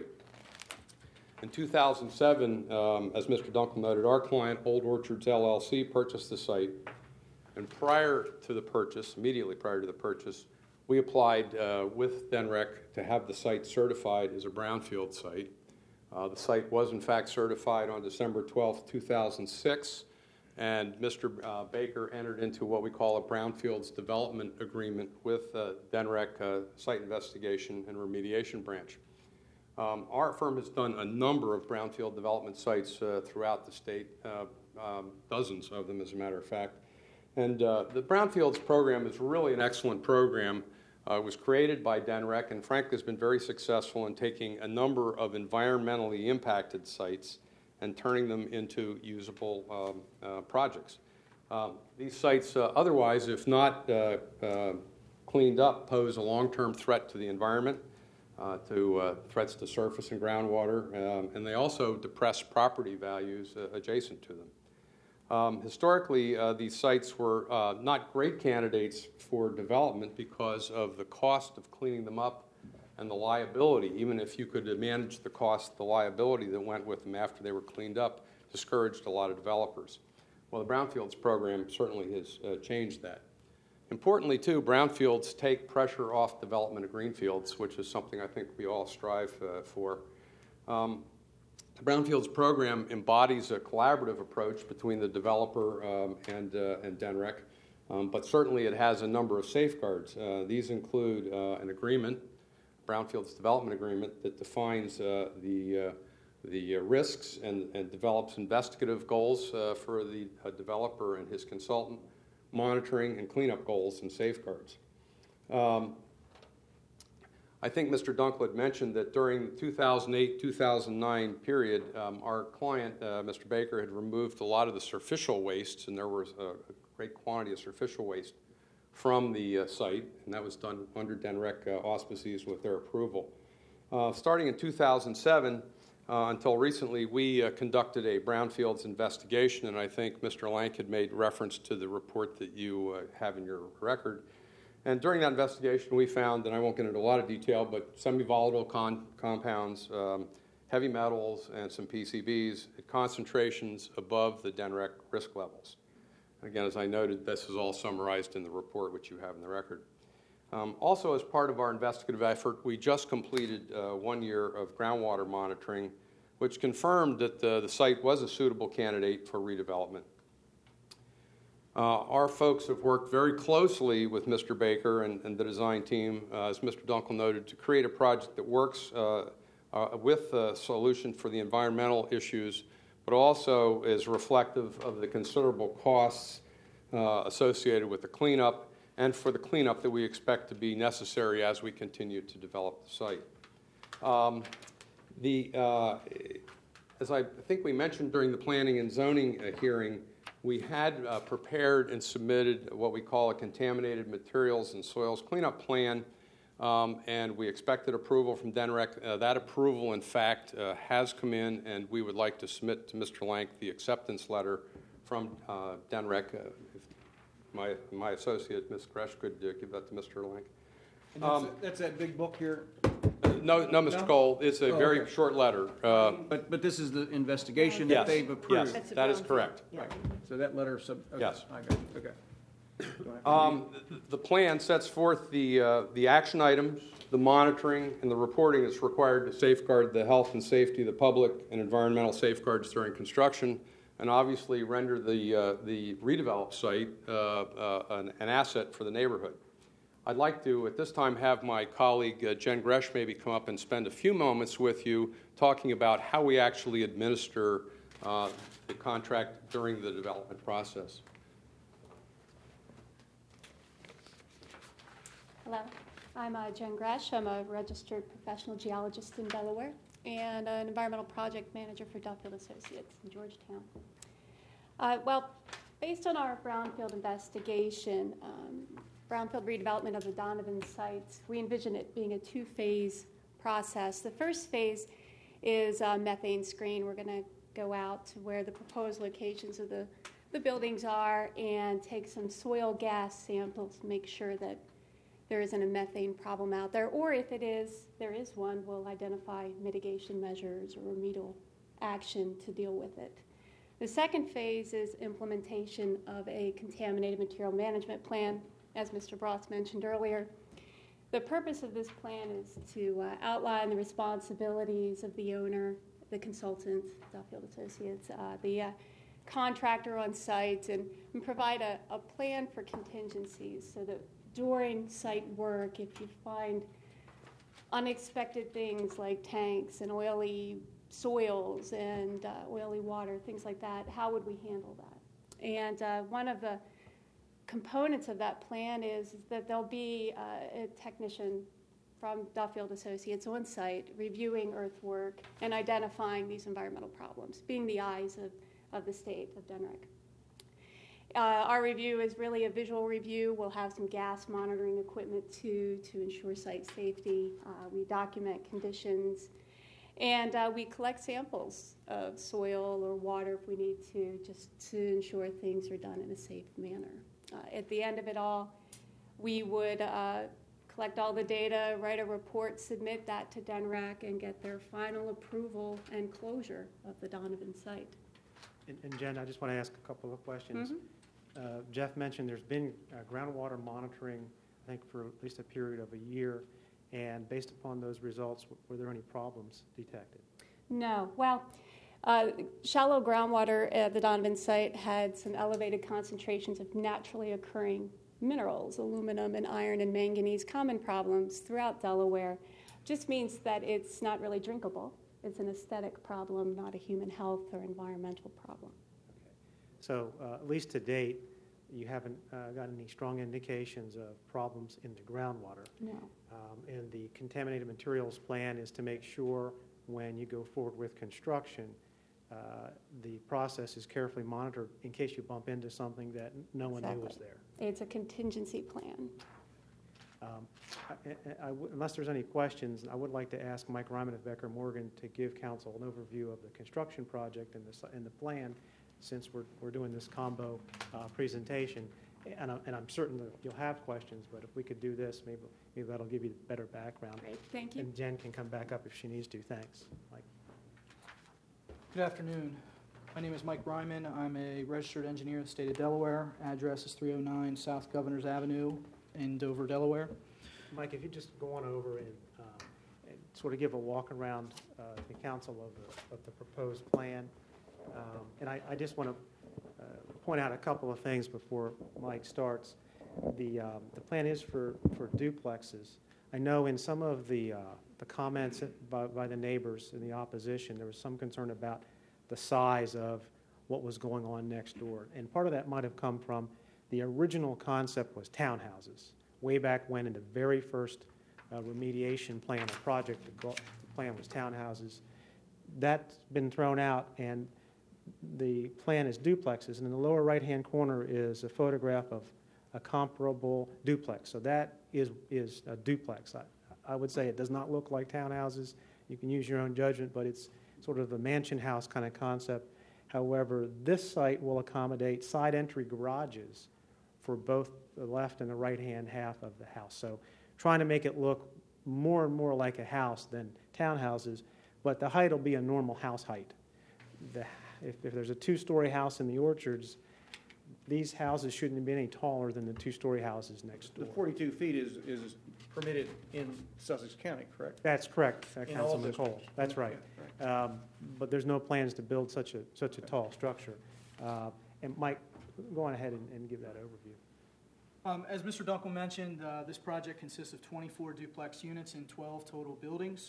In two thousand seven, um, as Mister Dunkel noted, our client, Old Orchards L L C, purchased the site. And prior to the purchase, immediately prior to the purchase, we applied uh, with D N R E C to have the site certified as a brownfield site. Uh, the site was, in fact, certified on December twelfth, two thousand six, and Mister Uh, Baker entered into what we call a brownfields development agreement with uh, D N R E C uh, Site Investigation and Remediation Branch. Um, our firm has done a number of brownfield development sites uh, throughout the state, uh, um, dozens of them, as a matter of fact. And uh, the Brownfields program is really an excellent program. Uh, it was created by D N R E C and, frankly, has been very successful in taking a number of environmentally impacted sites and turning them into usable um, uh, projects. Um, these sites, uh, otherwise, if not uh, uh, cleaned up, pose a long-term threat to the environment. uh, to uh, threats to surface and groundwater, um, and they also depress property values uh, adjacent to them. Um, historically, uh, these sites were uh, not great candidates for development because of the cost of cleaning them up and the liability. Even if you could manage the cost, the liability that went with them after they were cleaned up discouraged a lot of developers. Well, the Brownfields program certainly has uh, changed that. Importantly, too, brownfields take pressure off development of greenfields, which is something I think we all strive uh, for. Um, the Brownfields program embodies a collaborative approach between the developer um, and, uh, and D N R E C, um, but certainly it has a number of safeguards. Uh, these include uh, an agreement, Brownfields Development Agreement, that defines uh, the, uh, the uh, risks and, and develops investigative goals uh, for the uh, developer and his consultant, monitoring and cleanup goals and safeguards. Um, I think Mister Dunkel had mentioned that during the two thousand eight two thousand nine period, um, our client, uh, Mister Baker, had removed a lot of the surficial wastes, and there was a, a great quantity of surficial waste from the uh, site, and that was done under D N R E C uh, auspices with their approval. Uh, starting in two thousand seven, Uh, until recently, we uh, conducted a brownfields investigation, and I think Mister Lank had made reference to the report that you uh, have in your record. And during that investigation, we found, and I won't get into a lot of detail, but semi-volatile con- compounds, um, heavy metals, and some P C Bs at concentrations above the D N R E C risk levels. Again, as I noted, this is all summarized in the report, which you have in the record. Um, also, as part of our investigative effort, we just completed uh, one year of groundwater monitoring, which confirmed that the, the site was a suitable candidate for redevelopment. Uh, our folks have worked very closely with Mister Baker and, and the design team, uh, as Mister Dunkel noted, to create a project that works uh, uh, with a solution for the environmental issues, but also is reflective of the considerable costs uh, associated with the cleanup and for the cleanup that we expect to be necessary as we continue to develop the site. Um, the, uh, as I think we mentioned during the planning and zoning uh, hearing, we had uh, prepared and submitted what we call a contaminated materials and soils cleanup plan, um, and we expected approval from D N R E C. Uh, that approval, in fact, uh, has come in, and we would like to submit to Mister Lank the acceptance letter from uh, D N R E C. Uh, if My, my associate, Miz Gresh, could uh, give that to Mister Lank. And that's, Um, that's that big book here? No, no, Mister No? Cole, it's a Oh, very okay. short letter. Uh, But, but this is the investigation Yes, that they've approved? yes, That's a that is brownfield, correct. yeah. Right. So that letter sub, okay, Yes. I got it, okay. Do I have to Um, the- the plan sets forth the, uh, the action items, the monitoring, and the reporting that's required to safeguard the health and safety of the public and environmental safeguards during construction, and obviously render the, uh, the redeveloped site uh, uh, an, an asset for the neighborhood. I'd like to, at this time, have my colleague uh, Jen Gresh maybe come up and spend a few moments with you talking about how we actually administer uh, the contract during the development process. Hello, I'm uh, Jen Gresh. I'm a registered professional geologist in Delaware and an environmental project manager for Duffield Associates in Georgetown. Uh, well, based on our brownfield investigation, um, brownfield redevelopment of the Donovan sites, we envision it being a two-phase process. The first phase is a methane screen. We're going to go out to where the proposed locations of the, the buildings are and take some soil gas samples to make sure that there isn't a methane problem out there, or if it is, there is one, we'll identify mitigation measures or remedial action to deal with it. The second phase is implementation of a contaminated material management plan, as Mister Bross mentioned earlier. The purpose of this plan is to uh, outline the responsibilities of the owner, the consultant, Duffield Associates, uh, the uh, contractor on site, and, and provide a, a plan for contingencies so that during site work, if you find unexpected things like tanks and oily soils and uh, oily water, things like that, how would we handle that? And uh, one of the components of that plan is, is that there'll be uh, a technician from Duffield Associates on site reviewing earthwork and identifying these environmental problems, being the eyes of, of the state of D N R E C. Uh, our review is really a visual review. We'll have some gas monitoring equipment too to ensure site safety. Uh, we document conditions, and uh, we collect samples of soil or water if we need to, just to ensure things are done in a safe manner. Uh, at the end of it all, we would uh, collect all the data, write a report, submit that to D N R A C, and get their final approval and closure of the Donovan site. And, and Jen, I just want to ask a couple of questions. Mhm. Uh, Jeff mentioned there's been uh, groundwater monitoring, I think, for at least a period of a year, and based upon those results, w- were there any problems detected? No. Well, uh, shallow groundwater at the Donovan site had some elevated concentrations of naturally occurring minerals, aluminum and iron and manganese, common problems throughout Delaware. Just means that it's not really drinkable. It's an aesthetic problem, not a human health or environmental problem. So uh, at least to date, you haven't uh, got any strong indications of problems in the groundwater. No. Um, and the contaminated materials plan is to make sure when you go forward with construction, uh, the process is carefully monitored in case you bump into something that no one knew was Exactly. there. It's a contingency plan. Um, I, I, I w- unless there's any questions, I would like to ask Mike Ryman of Becker Morgan to give council an overview of the construction project and the, s- and the plan, since we're, we're doing this combo uh, presentation. And, I, and I'm certain that you'll have questions, but if we could do this, maybe, maybe that'll give you better background. Great, thank you. And Jen can come back up if she needs to. Thanks. Mike. Good afternoon. My name is Mike Ryman. I'm a registered engineer in the state of Delaware. Address is three oh nine South Governors Avenue in Dover, Delaware. Mike, if you just go on over and, um, and sort of give a walk around uh, the council of the, of the proposed plan. Um, and I, I just want to uh, point out a couple of things before Mike starts. The, um, the plan is for, for duplexes. I know in some of the, uh, the comments by, by the neighbors in the opposition, there was some concern about the size of what was going on next door. And part of that might have come from the original concept was townhouses. Way back when in the very first uh, remediation plan or project, the, go- the plan was townhouses. That's been thrown out, and the plan is duplexes. And in the lower right-hand corner is a photograph of a comparable duplex. So that is, is a duplex. I, I would say it does not look like townhouses. You can use your own judgment, but it's sort of a mansion house kind of concept. However, this site will accommodate side entry garages for both the left and the right-hand half of the house. So trying to make it look more and more like a house than townhouses, but the height will be a normal house height. The, if, if there's a two-story house in the orchards, these houses shouldn't be any taller than the two-story houses next door. The forty-two feet is, is permitted in Sussex County, correct? That's correct, uh, In all Councilman Cole. districts. That's right. Um, But there's no plans to build such a, such a tall structure. Uh, And Mike, go on ahead and, and give that overview. Um, As Mister Dunkel mentioned, uh, this project consists of twenty-four duplex units in twelve total buildings.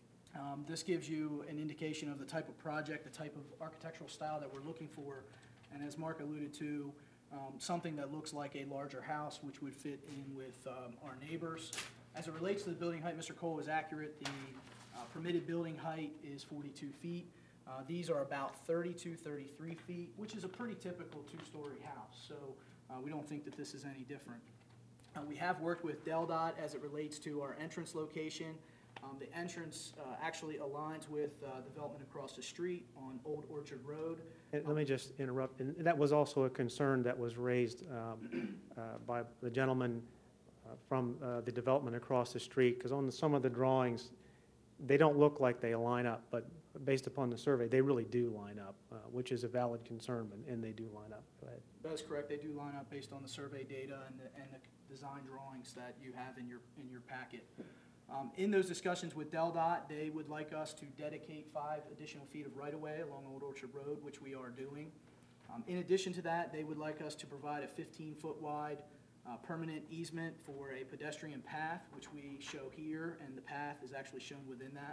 Um, This gives you an indication of the type of project, the type of architectural style that we're looking for. And as Mark alluded to, um, something that looks like a larger house, which would fit in with um, our neighbors. As it relates to the building height, Mister Cole is accurate. The uh, permitted building height is forty-two feet. Uh, These are about thirty-two, thirty-three feet, which is a pretty typical two-story house. So uh, we don't think that this is any different. Uh, We have worked with Del Dot as it relates to our entrance location. Um, The entrance uh, actually aligns with uh, development across the street on Old Orchard Road. And let me just interrupt, and that was also a concern that was raised um, uh, by the gentleman uh, from uh, the development across the street, because on the- some of the drawings, they don't look like they line up, but based upon the survey, they really do line up, uh, which is a valid concern, and- and they do line up. Go ahead. That is correct. They do line up based on the survey data and the, and the design drawings that you have in your, in your packet. Um, In those discussions with Del Dot, they would like us to dedicate five additional feet of right-of-way along Old Orchard Road, which we are doing. Um, In addition to that, they would like us to provide a fifteen-foot wide uh, permanent easement for a pedestrian path, which we show here, and the path is actually shown within that.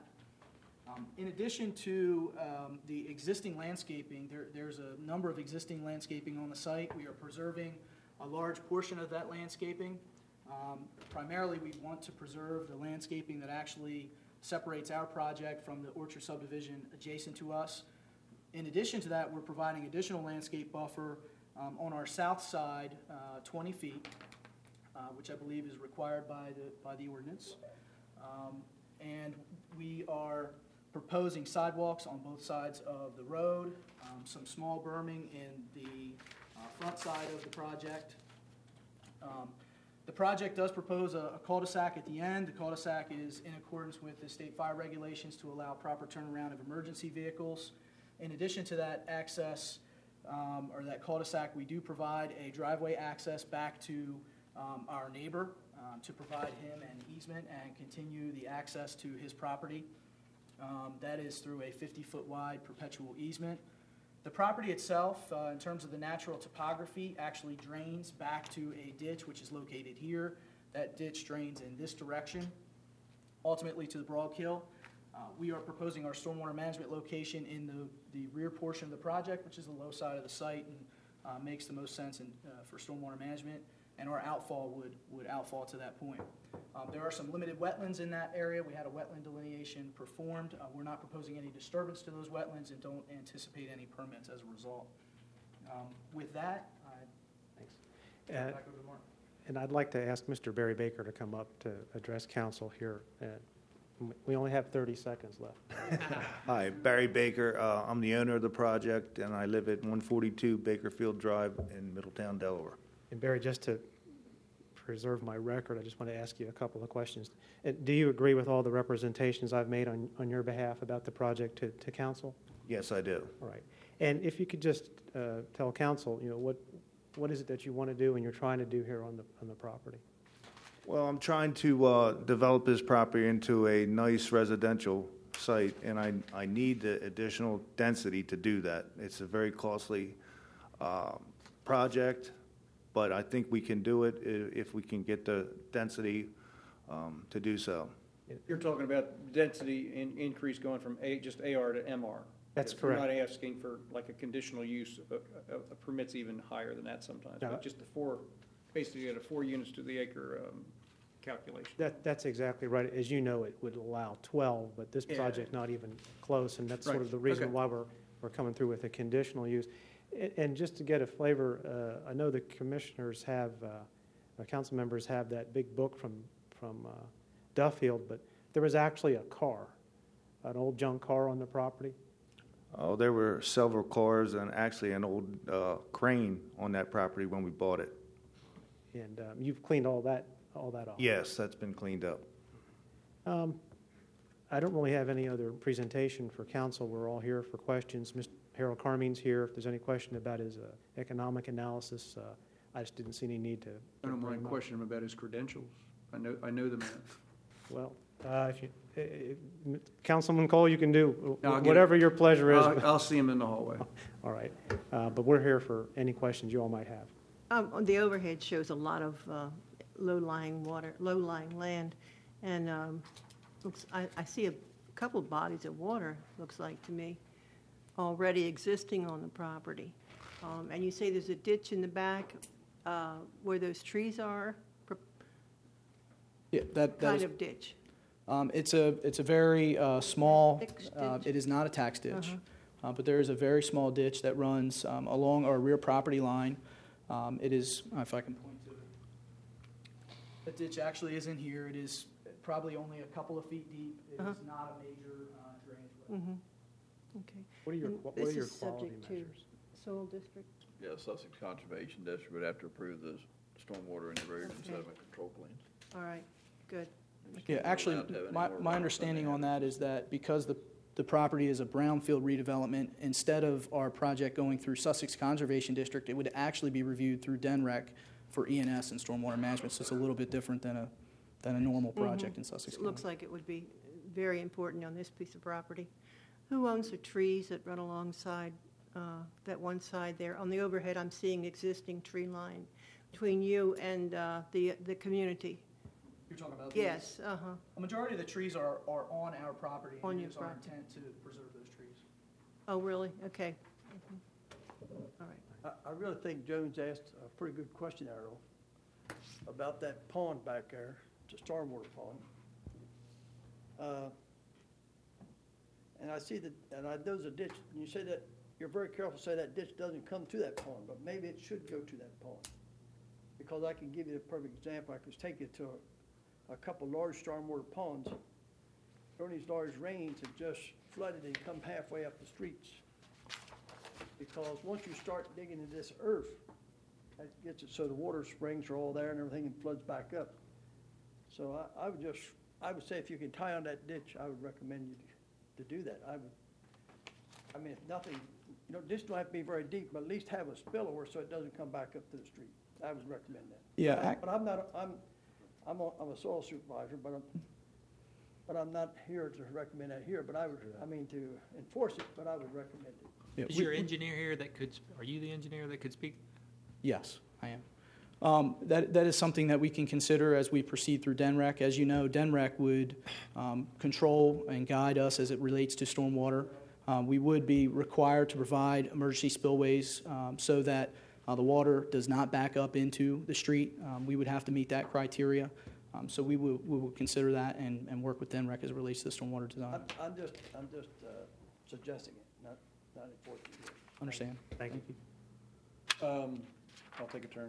Um, In addition to um, the existing landscaping, there, there's a number of existing landscaping on the site. We are preserving a large portion of that landscaping. Um, Primarily, we want to preserve the landscaping that actually separates our project from the Orchard subdivision adjacent to us. In addition to that, we're providing additional landscape buffer Um, On our south side, uh, twenty feet, uh, which I believe is required by the, by the ordinance. Um, And we are proposing sidewalks on both sides of the road, um, some small berming in the uh, front side of the project. Um, The project does propose a a cul-de-sac at the end. The cul-de-sac is in accordance with the state fire regulations to allow proper turnaround of emergency vehicles. In addition to that access, um, or that cul-de-sac, we do provide a driveway access back to um, our neighbor um, to provide him an easement and continue the access to his property. Um, That is through a fifty-foot wide perpetual easement. The property itself, uh, in terms of the natural topography, actually drains back to a ditch which is located here. That ditch drains in this direction, ultimately to the Broad Kill. Uh, we are proposing our stormwater management location in the, the rear portion of the project, which is the low side of the site and uh, makes the most sense in, uh, for stormwater management. And our outfall would, would outfall to that point. Um, there are some limited wetlands in that area. We had a wetland delineation performed. Uh, we're not proposing any disturbance to those wetlands and don't anticipate any permits as a result. Um, with that, I Thanks. turn it Uh, back over to Mark. And I'd like to ask Mister Barry Baker to come up to address council here. Uh, We only have thirty seconds left. Hi, Barry Baker. Uh, I'm the owner of the project, and I live at one forty-two Bakerfield Drive in Middletown, Delaware. And Barry, just to preserve my record, I just want to ask you a couple of questions. Uh, Do you agree with all the representations I've made on, on your behalf about the project to, to council? Yes, I do. All right. And if you could just uh, tell council, you know, what, what is it that you want to do and you're trying to do here on the, on the property? Well, I'm trying to uh, develop this property into a nice residential site, and I, I need the additional density to do that. It's a very costly uh, project, but I think we can do it i- if we can get the density um, to do so. You're talking about density in, increase going from A, just A R to M R. That's You're correct. not asking for like a conditional use, a, a, a permit's even higher than that sometimes, No. but just the four, basically at a four units to the acre, um, calculation. That, that's exactly right. As you know, it would allow twelve, but this Yeah. project not even close, and that's sort Right. of the reason Okay. why we're, we're coming through with a conditional use. A- And just to get a flavor, uh, I know the commissioners have, uh, the council members have that big book from, from uh, Duffield, but there was actually a car, an old junk car on the property. Oh, there were several cars and actually an old uh, crane on that property when we bought it. And um, you've cleaned all that, all that off. Yes, that's been cleaned up. Um, I don't really have any other presentation for council. We're all here for questions. Mister Harold Carmine's here. If there's any question about his uh, economic analysis, uh, I just didn't see any need to. I don't bring mind him up. questioning him about his credentials. I know, I know the man. Well, uh, if you, uh, uh, Councilman Cole, you can do No, I'll get- whatever your pleasure is. I'll, I'll see him in the hallway. All right. Uh, But we're here for any questions you all might have. Um, on the overhead shows a lot of, uh, low-lying water, low-lying land, and, um, looks, I, I see a couple bodies of water, looks like to me, already existing on the property. Um, and you say there's a ditch in the back, uh, where those trees are, Pro- Yeah, that, that kind is, of ditch. um, it's a, it's a very, uh, small, Fixed uh, ditch? it is not a tax ditch. Uh-huh. Uh, but there is a very small ditch that runs, um, along our rear property line. Um, it is, uh, if I can point to it. The ditch actually is in here. It is probably only a couple of feet deep. It is Uh-huh. not a major, uh, drainage well. Mm-hmm, okay. What are your, And what what are this your is quality subject to measures? Soil district? Yeah, Sussex Conservation District would have to approve the stormwater and erosion Okay. sediment control plans. All right, good. Yeah, actually, allowed to have any my, more my runoff understanding than they on that is that because the, the property is a brownfield redevelopment, instead of our project going through Sussex Conservation District, it would actually be reviewed through D E N R E C for E N S and stormwater management, so it's a little bit different than a, than a normal project Mhm. in Sussex It County. looks like it would be very important on this piece of property. Who owns the trees that run alongside uh, that one side there? On the overhead, I'm seeing existing tree line between you and uh, the, the community. You're talking about these? Yes, uh-huh. A majority of the trees are, are on our property, On and your it is our property. intent to preserve those trees. Oh, really? Okay. Mhm. All right. I, I really think Jones asked a pretty good question, Errol, about that pond back there, it's a stormwater pond. Uh, And I see that, and I, there's a ditch, and you say that you're very careful to say that ditch doesn't come to that pond, but maybe it should go to that pond. Because I can give you a perfect example. I could take you to a, a couple large stormwater ponds. During these large rains, it just flooded and come halfway up the streets. Because once you start digging into this earth, that gets it so the water springs are all there and everything and floods back up. So I, I would just, I would say if you can tie on that ditch, I would recommend you to, to do that. I would, I mean, if nothing, you know, this don't have to be very deep, but at least have a spillover so it doesn't come back up to the street. I would recommend that. Yeah, But I- ac- But I'm not, I'm, I'm a, I'm a soil supervisor, but I'm, but I'm not here to recommend that here, but I would, I mean, to enforce it, but I would recommend it. Yeah, Is we- your we- engineer here that could, are you the engineer that could speak? Yes, I am. Um, That, that is something that we can consider as we proceed through D N R E C. As you know, D N R E C would um, control and guide us as it relates to stormwater. Um, We would be required to provide emergency spillways um, so that uh, the water does not back up into the street. Um, We would have to meet that criteria. Um, So we will, we will consider that and, and work with D N R E C as it relates to the stormwater design. I'm, I'm just, I'm just uh, suggesting it, not, not enforcing it. Understand. Thank you. Um, I'll take a turn.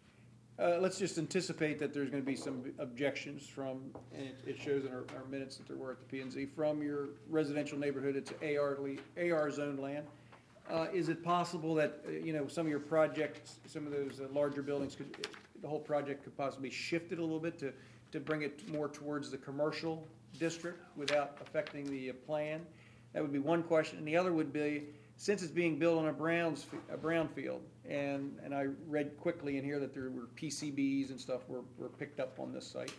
Uh, let's just anticipate that there's gonna be some objections from, and it, it shows in our, our minutes that there were at the P and Z, from your residential neighborhood, it's A R, le- A R zoned land. Uh, is it possible that, uh, you know, some of your projects, some of those uh, larger buildings could, the whole project could possibly shift it a little bit to, to bring it more towards the commercial district without affecting the uh, plan? That would be one question. And the other would be, since it's being built on a browns, a brownfield, and, and I read quickly in here that there were P C Bs and stuff were, were picked up on this site.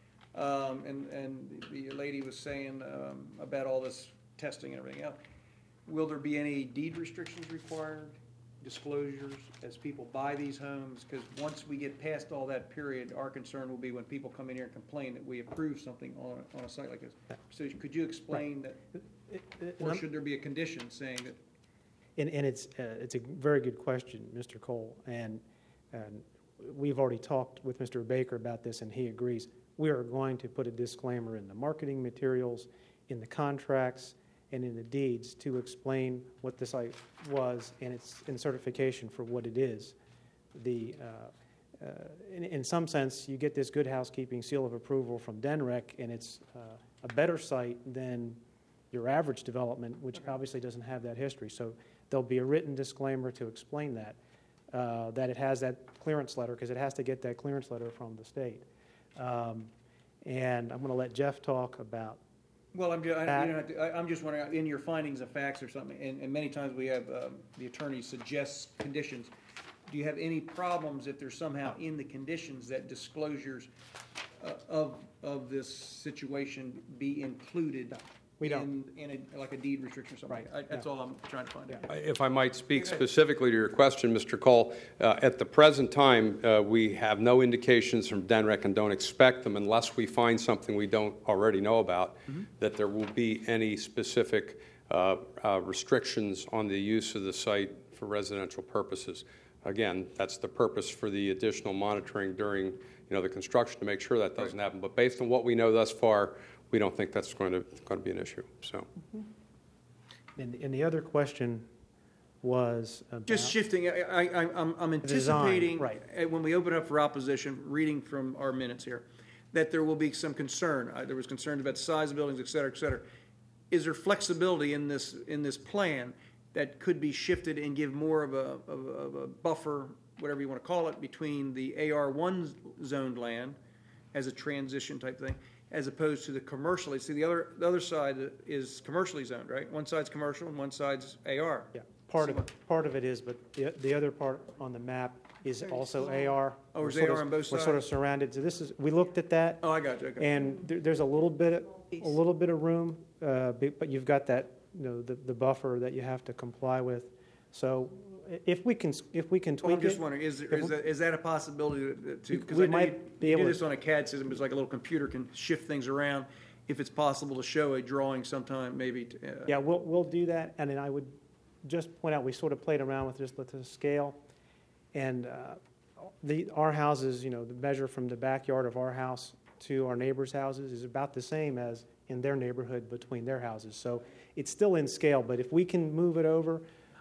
Um, and, and the lady was saying, um, about all this testing and everything else. Will there be any deed restrictions required, disclosures as people buy these homes? Because once we get past all that period, our concern will be when people come in here and complain that we approve something on, on a site like this. So could you explain that, or should there be a condition saying that? And, and it's, uh, it's a very good question, Mister Cole, and, and we've already talked with Mister Baker about this, and he agrees. We are going to put a disclaimer in the marketing materials, in the contracts, and in the deeds to explain what the site was and its in certification for what it is. The, uh, uh, in, in some sense, you get this good housekeeping seal of approval from D N R E C, and it's uh, a better site than your average development, which obviously doesn't have that history. So there'll be a written disclaimer to explain that, uh, that it has that clearance letter, because it has to get that clearance letter from the state. Um, and I'm going to let Jeff talk about. Well, I'm, ju- I, you don't have to, I, I'm just wondering, in your findings of facts or something, and, and many times we have, um, the attorney suggests conditions. Do you have any problems if there's somehow in the conditions that disclosures uh, of, of this situation be included? We don't. In, in a, like a deed restriction or something? Right. I, that's all I'm trying to find out. If I might speak specifically to your question, Mister Cole, uh, at the present time, uh, we have no indications from D N R E C and don't expect them unless we find something we don't already know about, Mm-hmm. that there will be any specific uh, uh, restrictions on the use of the site for residential purposes. Again, that's the purpose for the additional monitoring during, you know, the construction to make sure that doesn't happen. But based on what we know thus far, we don't think that's going to going to be an issue. So, And, and the other question was about. Just shifting, I, I, I'm, I'm design, anticipating, right. uh, when we open up for opposition, reading from our minutes here, that there will be some concern. Uh, There was concern about the size of buildings, et cetera, et cetera. Is there flexibility in this, in this plan that could be shifted and give more of a, of a- of a buffer, whatever you want to call it, between the A R one zoned land as a transition type thing, as opposed to the commercially? See, the other, the other side is commercially zoned, right? One side's commercial and one side's A R. Yeah, part of, part of it is, but the, the other part on the map is also A R. Oh, We're is sort A R of- on both We're sort of sides? surrounded, so this is, we looked at that. Oh, I got you, okay. And there, there's a little bit, a little bit of room, uh, be- but you've got that, you know, the, the buffer that you have to comply with. So i- if we can, if we can Well, tweak it. I'm just wondering, is, there- if is we- that, is that a possibility to- to, because We I know you, might be you do able to- this on a C A D system, it's like a little computer can shift things around. If it's possible to show a drawing sometime, maybe. to, uh, Yeah, we'll, we'll do that, and then I would just point out, we sort of played around with this, with the scale, and uh, the, our houses, you know, the measure from the backyard of our house to our neighbors' houses is about the same as in their neighborhood between their houses, so it's still in scale, but if we can move it over,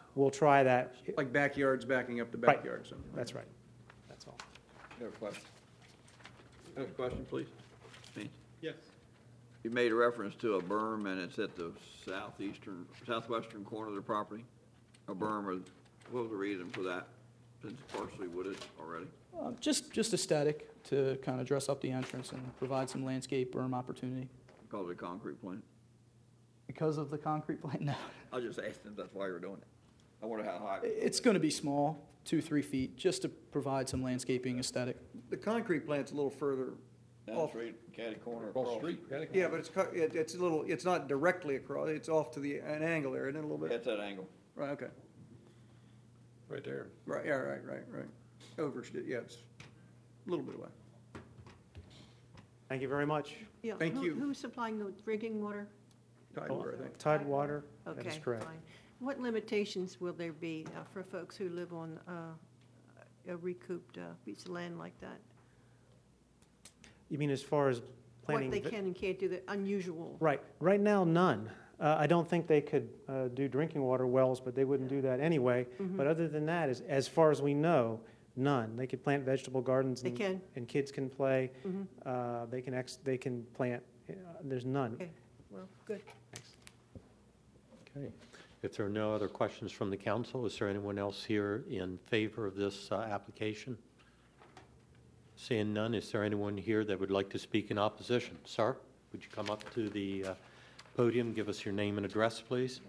we'll try that. Like backyards backing up the Right. backyard, something. That's right. That's all. You have a question? You have a question, please? Me? Yes. You made a reference to a berm, and it's at the southeastern, southwestern corner of the property? A berm, or what was the reason for that, since it's partially wooded already? Uh, Just, just aesthetic to kind of dress up the entrance and provide some landscape berm opportunity. Because of the concrete plant? Because of the concrete plant, no. I was just asking if that's why you were doing it. I wonder how high. It's going to be small, two, three feet, just to provide some landscaping aesthetic. The concrete plant's a little further Down the off. street, catty corner Across across. the street, catty Yeah, but it's, co- it- it's a little, it's not directly across, it's off to the, an angle there, isn't it, a little bit? It's that angle. Right, okay. right there. Right, yeah, right, right, right. Over, yeah, it's a little bit away. Thank you very much. Yeah, Thank who- you. Who's supplying the drinking water? Tidewater, I think. Tidewater, that Okay, is correct. fine. What limitations will there be uh, for folks who live on uh, a recouped uh, piece of land like that? You mean as far as planning? What they vi- can and can't do, the unusual? Right. Right now, none. Uh, I don't think they could uh, do drinking water wells, but they wouldn't do that anyway. Mhm. But other than that, as, as far as we know, none. They could plant vegetable gardens. They and, can? and kids can play. Mhm. Uh, they can ex- they can plant. Uh, there's none. Okay, well, good. Okay. If there are no other questions from the council, is there anyone else here in favor of this uh, application? Seeing none, is there anyone here that would like to speak in opposition? Sir, would you come up to the uh, podium, give us your name and address, please?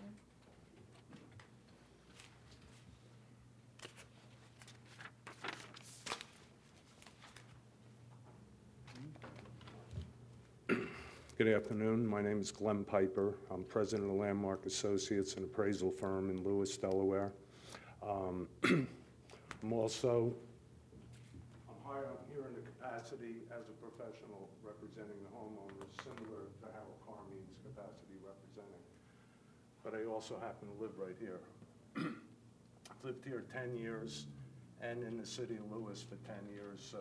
Good afternoon. My name is Glenn Piper. I'm president of Landmark Associates, an appraisal firm in Lewis, Delaware. Um, I'm also I'm hired I'm here in the capacity as a professional representing the homeowners, similar to Harold Carmean's capacity representing. But I also happen to live right here. I've lived here ten years and in the city of Lewis for ten years, so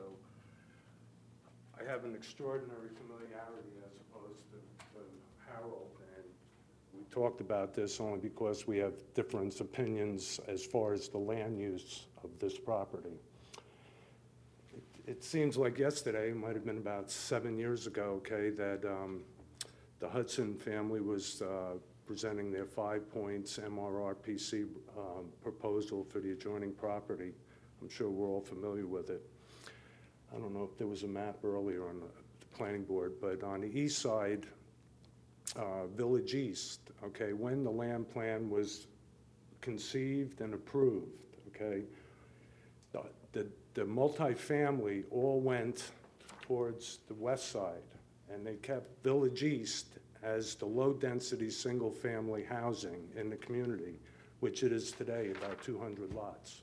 I have an extraordinary familiarity as opposed to, to Harold, and we talked about this only because we have different opinions as far as the land use of this property. It, it seems like yesterday, it might have been about seven years ago, okay, that um, the Hudson family was uh, presenting their five points M R R P C um, proposal for the adjoining property. I'm sure we're all familiar with it. I don't know if there was a map earlier on the, the planning board, but on the east side, uh, Village East, okay, when the land plan was conceived and approved, okay, the, the, the multifamily all went towards the west side, and they kept Village East as the low-density single-family housing in the community, which it is today, about two hundred lots.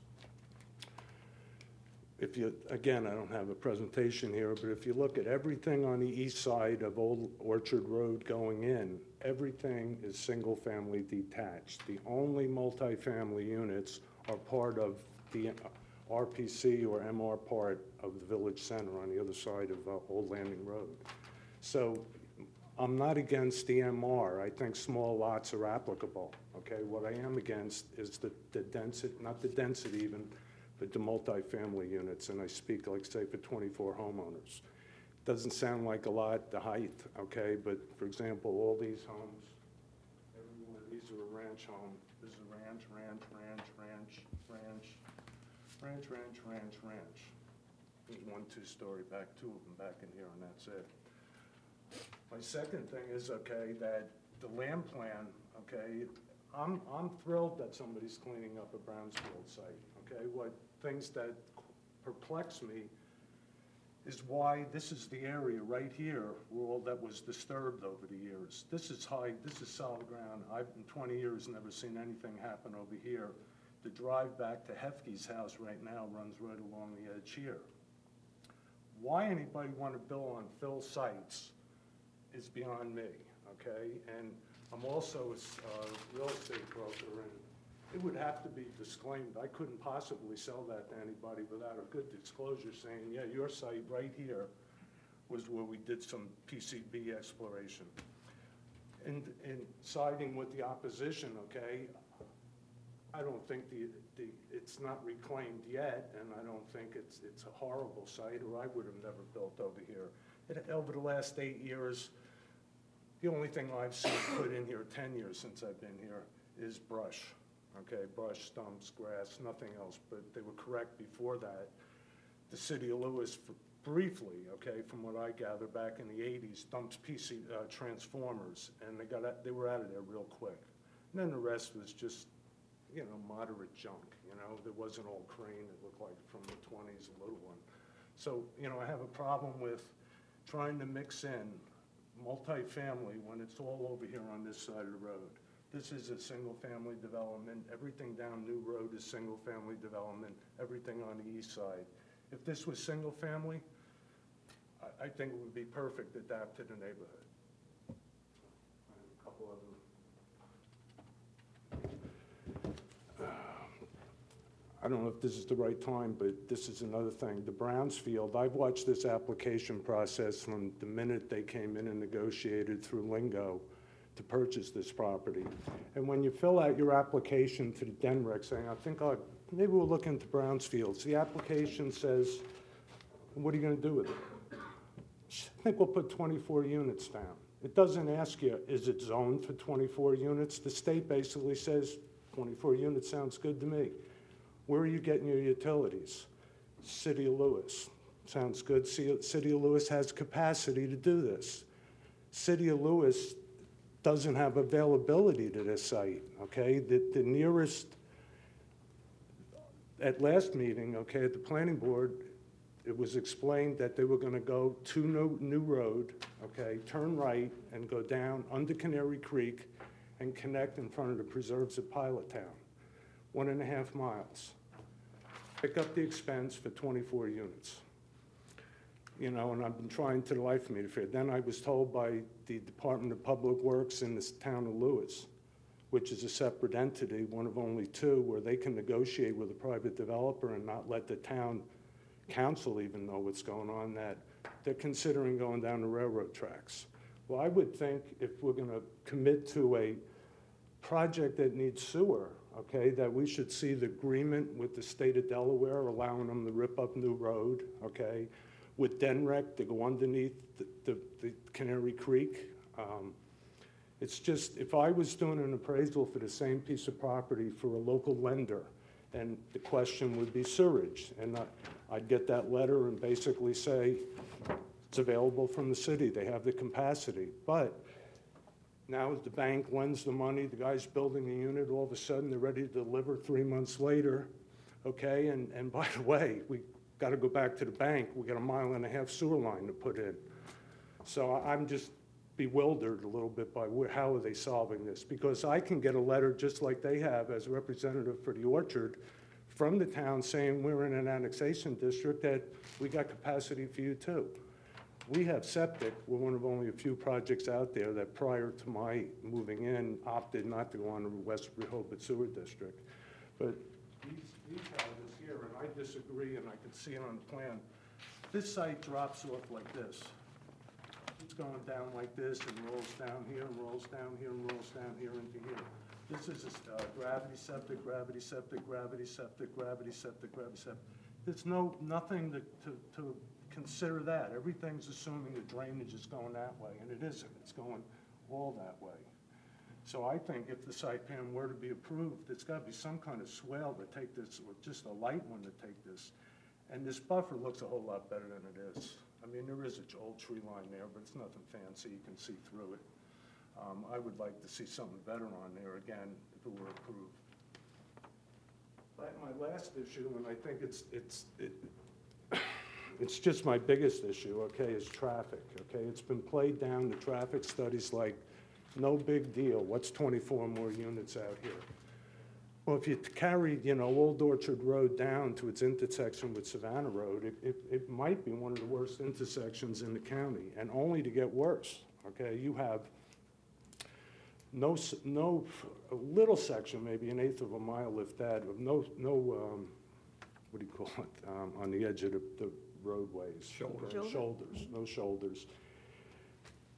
If you, again, I don't have a presentation here, but if you look at everything on the east side of Old Orchard Road going in, everything is single-family detached. The only multifamily units are part of the R P C or M R part of the village center on the other side of uh, Old Landing Road. So I'm not against the M R. I think small lots are applicable, okay? What I am against is the, the density, not the density even, but the multifamily units, and I speak, like, say, for twenty-four homeowners. Doesn't sound like a lot, the height, okay, but, for example, all these homes, every one of these are a ranch home. This is a ranch, ranch, ranch, ranch, ranch, ranch, ranch, ranch, ranch. There's one two-story back, two of them back in here, and that's it. My second thing is, okay, that the land plan, okay, I'm, I'm thrilled that somebody's cleaning up a brownfield site, okay? What things that perplex me is why this is the area right here where all that was disturbed over the years. This is high, this is solid ground. I've, in twenty years, never seen anything happen over here. The drive back to Hefke's house right now runs right along the edge here. Why anybody want to build on fill sites is beyond me, okay? And I'm also a uh, real estate broker, and it would have to be disclaimed. I couldn't possibly sell that to anybody without a good disclosure saying, yeah, your site right here was where we did some P C B exploration. And, and siding with the opposition, okay, I don't think the, the, it's not reclaimed yet, and I don't think it's, it's a horrible site, or I would have never built over here. It, over the last eight years, the only thing I've seen put in here, ten years since I've been here, is brush. Okay, brush, stumps, grass, nothing else, but they were correct before that. The city of Lewis, for briefly, okay, from what I gather, back in the eighties, dumped P C uh, transformers, and they got out, they were out of there real quick. And then the rest was just, you know, moderate junk. You know, there wasn't all crane. It looked like from the twenties, a little one. So, you know, I have a problem with trying to mix in multifamily when it's all over here on this side of the road. This is a single-family development. Everything down New Road is single-family development. Everything on the east side. If this was single-family, I, I think it would be perfect to adapt to the neighborhood. A couple other. I don't know if this is the right time, but this is another thing. The Brownsfield, I've watched this application process from the minute they came in and negotiated through Lingo to purchase this property. And when you fill out your application to the D N R E C saying, I think I'll, maybe we'll look into Brownsfields, the application says, what are you going to do with it? I think we'll put twenty-four units down. It doesn't ask you, is it zoned for twenty-four units? The state basically says, twenty-four units sounds good to me. Where are you getting your utilities? City of Lewis. Sounds good. City of Lewis has capacity to do this. City of Lewis doesn't have availability to this site, okay? The, the nearest, at last meeting, okay, at the planning board, it was explained that they were gonna go to New, New Road, okay, turn right and go down under Canary Creek and connect in front of the preserves at Pilot Town. One and a half miles. Pick up the expense for twenty-four units. You know, and I've been trying to the life of me to figure. Then I was told by the Department of Public Works in this town of Lewis, which is a separate entity, one of only two, where they can negotiate with a private developer and not let the town council even know what's going on, that they're considering going down the railroad tracks. Well, I would think if we're going to commit to a project that needs sewer, okay, that we should see the agreement with the state of Delaware allowing them to rip up New Road, okay, with D N R E C to go underneath the, the, the Canary Creek. Um, it's just, if I was doing an appraisal for the same piece of property for a local lender, and the question would be sewerage, and I, I'd get that letter and basically say, it's available from the city, they have the capacity. But now the bank lends the money, the guy's building a unit, all of a sudden they're ready to deliver three months later, okay? And, and by the way, we got to go back to the bank. We got a mile and a half sewer line to put in. So I'm just bewildered a little bit by where, how are they solving this? Because I can get a letter just like they have as a representative for the Orchard from the town saying we're in an annexation district, that we got capacity for you too. We have septic. We're one of only a few projects out there that prior to my moving in opted not to go on the West Rehoboth Sewer District. But these, these houses here, and I disagree, and I can see it on the plan, this site drops off like this. It's going down like this and rolls down here and rolls down here and rolls down here into here. This is a uh, gravity septic, gravity septic, gravity septic, gravity septic, gravity septic. There's no, nothing to, to, to consider that. Everything's assuming the drainage is going that way, and it isn't. It's going all that way. So I think if the site plan were to be approved, it's got to be some kind of swale to take this, or just a light one to take this. And this buffer looks a whole lot better than it is. I mean, there is an old tree line there, but it's nothing fancy. You can see through it. Um, I would like to see something better on there, again, if it were approved. But my last issue, and I think it's, it's, it, it's just my biggest issue, okay, is traffic, okay? It's been played down to traffic studies like, no big deal. What's twenty-four more units out here? Well, if you carry, you know, Old Orchard Road down to its intersection with Savannah Road, it, it, it might be one of the worst intersections in the county, and only to get worse, okay? You have no, no, a little section, maybe an eighth of a mile, if that, of no, no, um, what do you call it, um, on the edge of the, the roadways. Shoulders. Okay, Shoulders, no shoulders.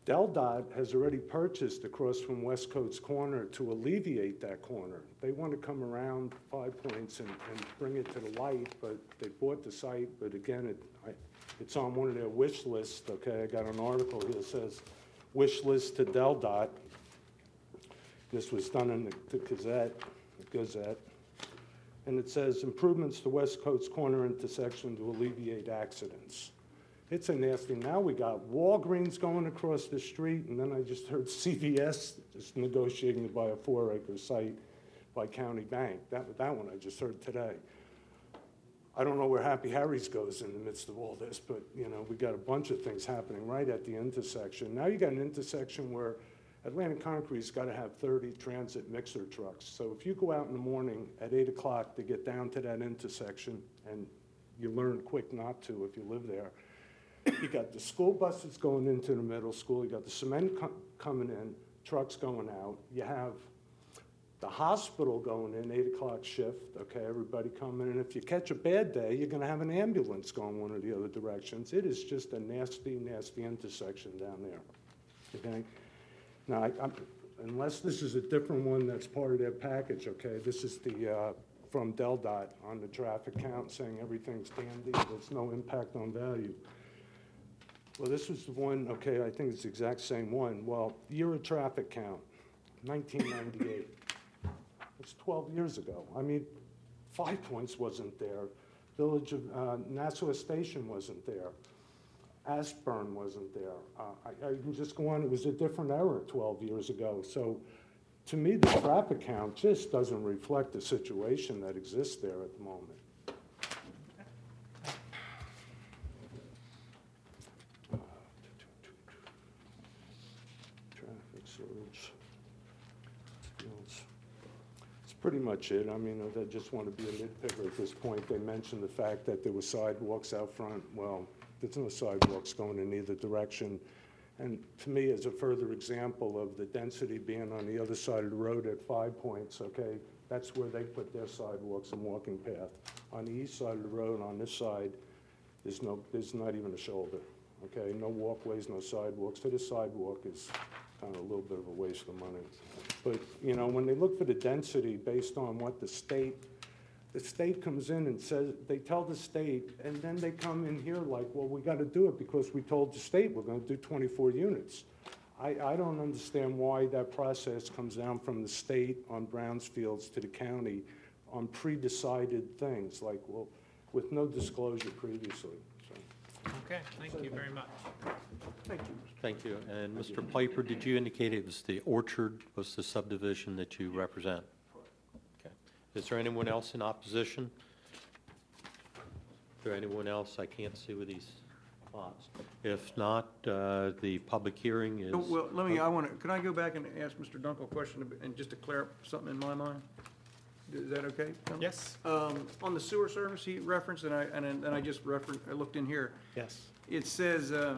DelDOT has already purchased across from West Coast Corner to alleviate that corner. They want to come around Five Points and, and bring it to the light, but they bought the site, but again, it, I, it's on one of their wish lists, okay? I got an article here that says, wish list to DelDOT. This was done in the, the Gazette, the Gazette. And it says, improvements to West Coast Corner intersection to alleviate accidents. It's a nasty, now we got Walgreens going across the street, and then I just heard C V S just negotiating to buy a four acre site by County Bank. That, that one I just heard today. I don't know where Happy Harry's goes in the midst of all this, but you know, we got a bunch of things happening right at the intersection. Now you got an intersection where Atlantic Concrete's got to have thirty transit mixer trucks. So if you go out in the morning at eight o'clock to get down to that intersection, and you learn quick not to if you live there, you got the school buses going into the middle school, you got the cement co coming in, trucks going out, you have the hospital going in, eight o'clock shift, okay, everybody coming in. If you catch a bad day, you're going to have an ambulance going one of the other directions. It is just a nasty, nasty intersection down there, okay? Now, I, I'm, unless this is a different one that's part of their package, okay, this is the, uh, from DelDOT on the traffic count saying everything's dandy, there's no impact on value. Well, this was the one, okay, I think it's the exact same one. Well, year of traffic count, nineteen ninety-eight. It's twelve years ago. I mean, Five Points wasn't there. Village of uh, Nassau Station wasn't there. Ashburn wasn't there. Uh, I, I can just go on. It was a different era twelve years ago. So to me, the traffic count just doesn't reflect the situation that exists there at the moment. Traffic surge. Fields. That's pretty much it. I mean, I just want to be a nitpicker at this point. They mentioned the fact that there were sidewalks out front. Well, there's no sidewalks going in either direction. And to me, as a further example of the density being on the other side of the road at Five Points, okay, that's where they put their sidewalks and walking path. On the east side of the road, on this side, there's no, there's not even a shoulder, okay? No walkways, no sidewalks. So this sidewalk is kind of a little bit of a waste of money. But, you know, when they look for the density based on what the state, the state comes in and says, they tell the state, and then they come in here like, well, we got to do it because we told the state we're going to do twenty-four units. I, I don't understand why that process comes down from the state on Brownsfields to the county on pre-decided things, like, well, with no disclosure previously. So. Okay, thank you very much. Thank you. Thank you. And Mister Piper, did you indicate it was the Orchard was the subdivision that you represent? Okay. Is there anyone else in opposition? Is there anyone else I can't see with these lots? If not, uh, the public hearing is... Oh, well, let me, I want to, can I go back and ask Mister Dunkel a question and just to clear up something in my mind? Is that okay? Tom? Yes. Um, on the sewer service he referenced, and I, and then and I just referenced, I looked in here. Yes. It says, uh,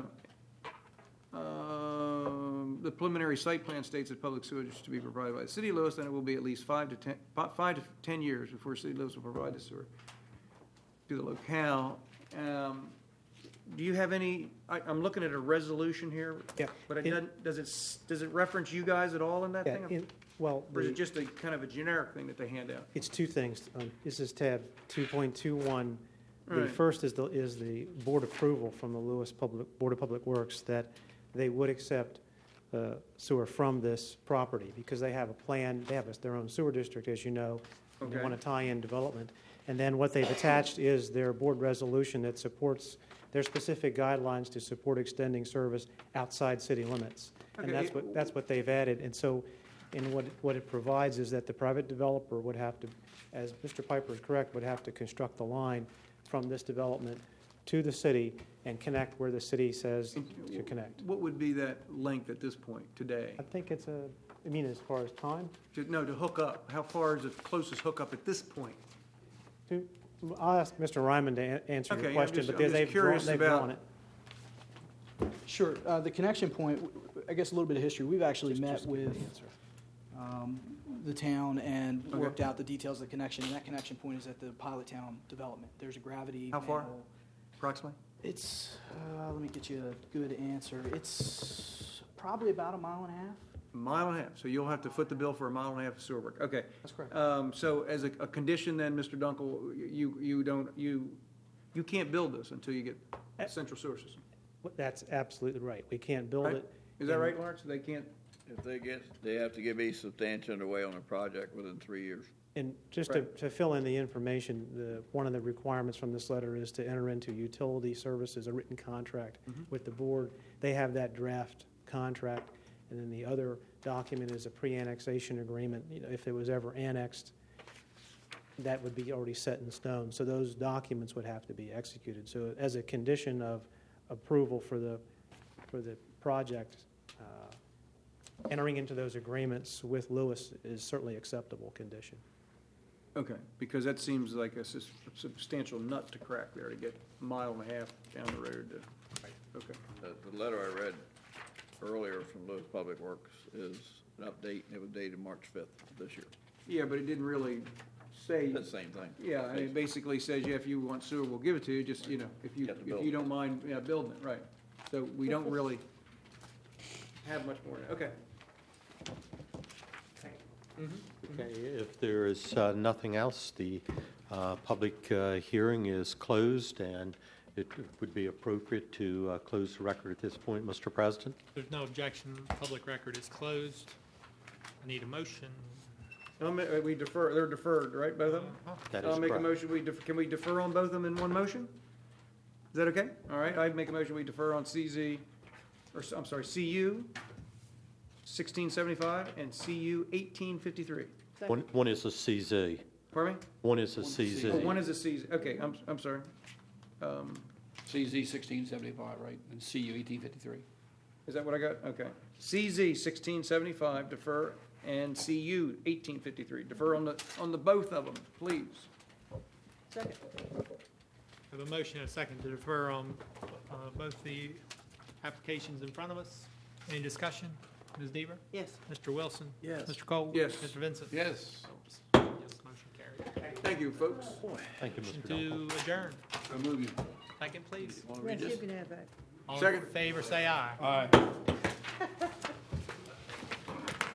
um, the preliminary site plan states that public sewage is to be provided by the city of Lewis, and it will be at least five to ten, five to ten years before city of Lewis will provide the sewer to the locale. Um, do you have any, I, I'm looking at a resolution here. Yeah. But it It- doesn't, does it, s- does it reference you guys at all in that Yeah, thing? in- well, Or is the- it just a kind of a generic thing that they hand out? It's two things. Um, This is tab two point two one. The Right. first is the, is the board approval from the Lewis Public, Board of Public Works that they would accept uh, sewer from this property because they have a plan, they have a- their own sewer district, as you know, and they Okay. want to tie in development. And then what they've attached is their board resolution that supports their specific guidelines to support extending service outside city limits. And Okay. that's what, that's what they've added. And so, and what, it- what it provides is that the private developer would have to, as Mister Piper is correct, would have to construct the line from this development to the city and connect where the city says to connect. What would be that length at this point, today? I think it's a, I mean, as far as time, To, no, to hook up, how far is the closest hookup at this point? to, I'll ask Mister Ryman to a- answer Okay, your I'm question, just- but I'm they- just they've drawn, curious they've about- drawn it. Sure. Uh, The connection point, w- w- I guess a little bit of history. We've actually Just- met just give me with the answer. um, the town and Okay. worked out the details of the connection, and that connection point is at the Pilot Town development. There's a gravity How far? manhole. Approximately? It's, uh, let me get you a good answer. It's Probably about a mile and a half. A mile and a half, so you'll have to foot the bill for a mile and a half of sewer work, okay. That's correct. Um, so as a, a condition then, Mister Dunkel, you, you don't, you, you can't build this until you get a central sewer system. That's absolutely right. We can't build Right? it. Is that in- right, Lawrence? They can't, If they get, they have to give a substantial underway on a project within three years. And just to, Right. to fill in the information, the, one of the requirements from this letter is to enter into utility services, a written contract Mhm. with the board. They have that draft contract, and then the other document is a pre-annexation agreement. You know, if it was ever annexed, that would be already set in stone. So those documents would have to be executed. So as a condition of approval for the, for the project, uh, entering into those agreements with Lewis is certainly acceptable condition. okay, because that seems like a sus- substantial nut to crack there to get a mile and a half down the road to, okay. The, the letter I read earlier from Lewis Public Works is an update, and it was dated March fifth of this year. Yeah, but it didn't really say. The same thing. Yeah, and it basically says, yeah, if you want sewer, we'll give it to you, just, you know, if you, You have to if build you it. don't mind, yeah, building it, right. So we don't really have much more, okay. Okay, if there is uh, nothing else, the uh, public uh, hearing is closed, and it would be appropriate to uh, close the record at this point, Mister President. There's no objection. Public record is closed. I need a motion. Um, uh, We defer, they're deferred, right, both of them? That I'll is make a correct. motion, we, def- can we defer on both of them in one motion? Is that okay? All right, I'd make a motion, we defer on C Z, or, s- I'm sorry, C U sixteen seventy-five and C U eighteen fifty-three. One one is a C Z. Pardon me? One is a C Z. Oh, one is a C Z, okay, I'm, I'm sorry. Um, C Z sixteen seventy-five, right, and C U eighteen fifty-three. Is that what I got? Okay. C Z sixteen seventy-five, defer, and C U eighteen fifty-three, defer on the, on the both of them, please. Second. I have a motion and a second to defer on uh, both the applications in front of us. Any discussion? Miz Deaver? Yes. Mister Wilson? Yes. Mister Cole? Yes. Mister Vincent? Yes. Yes, motion carried. Thank you, folks. Thank you, Mister Motion to adjourn. So move you. Second, please. Yes, you can have that. All Second. in favor, say aye. Aye.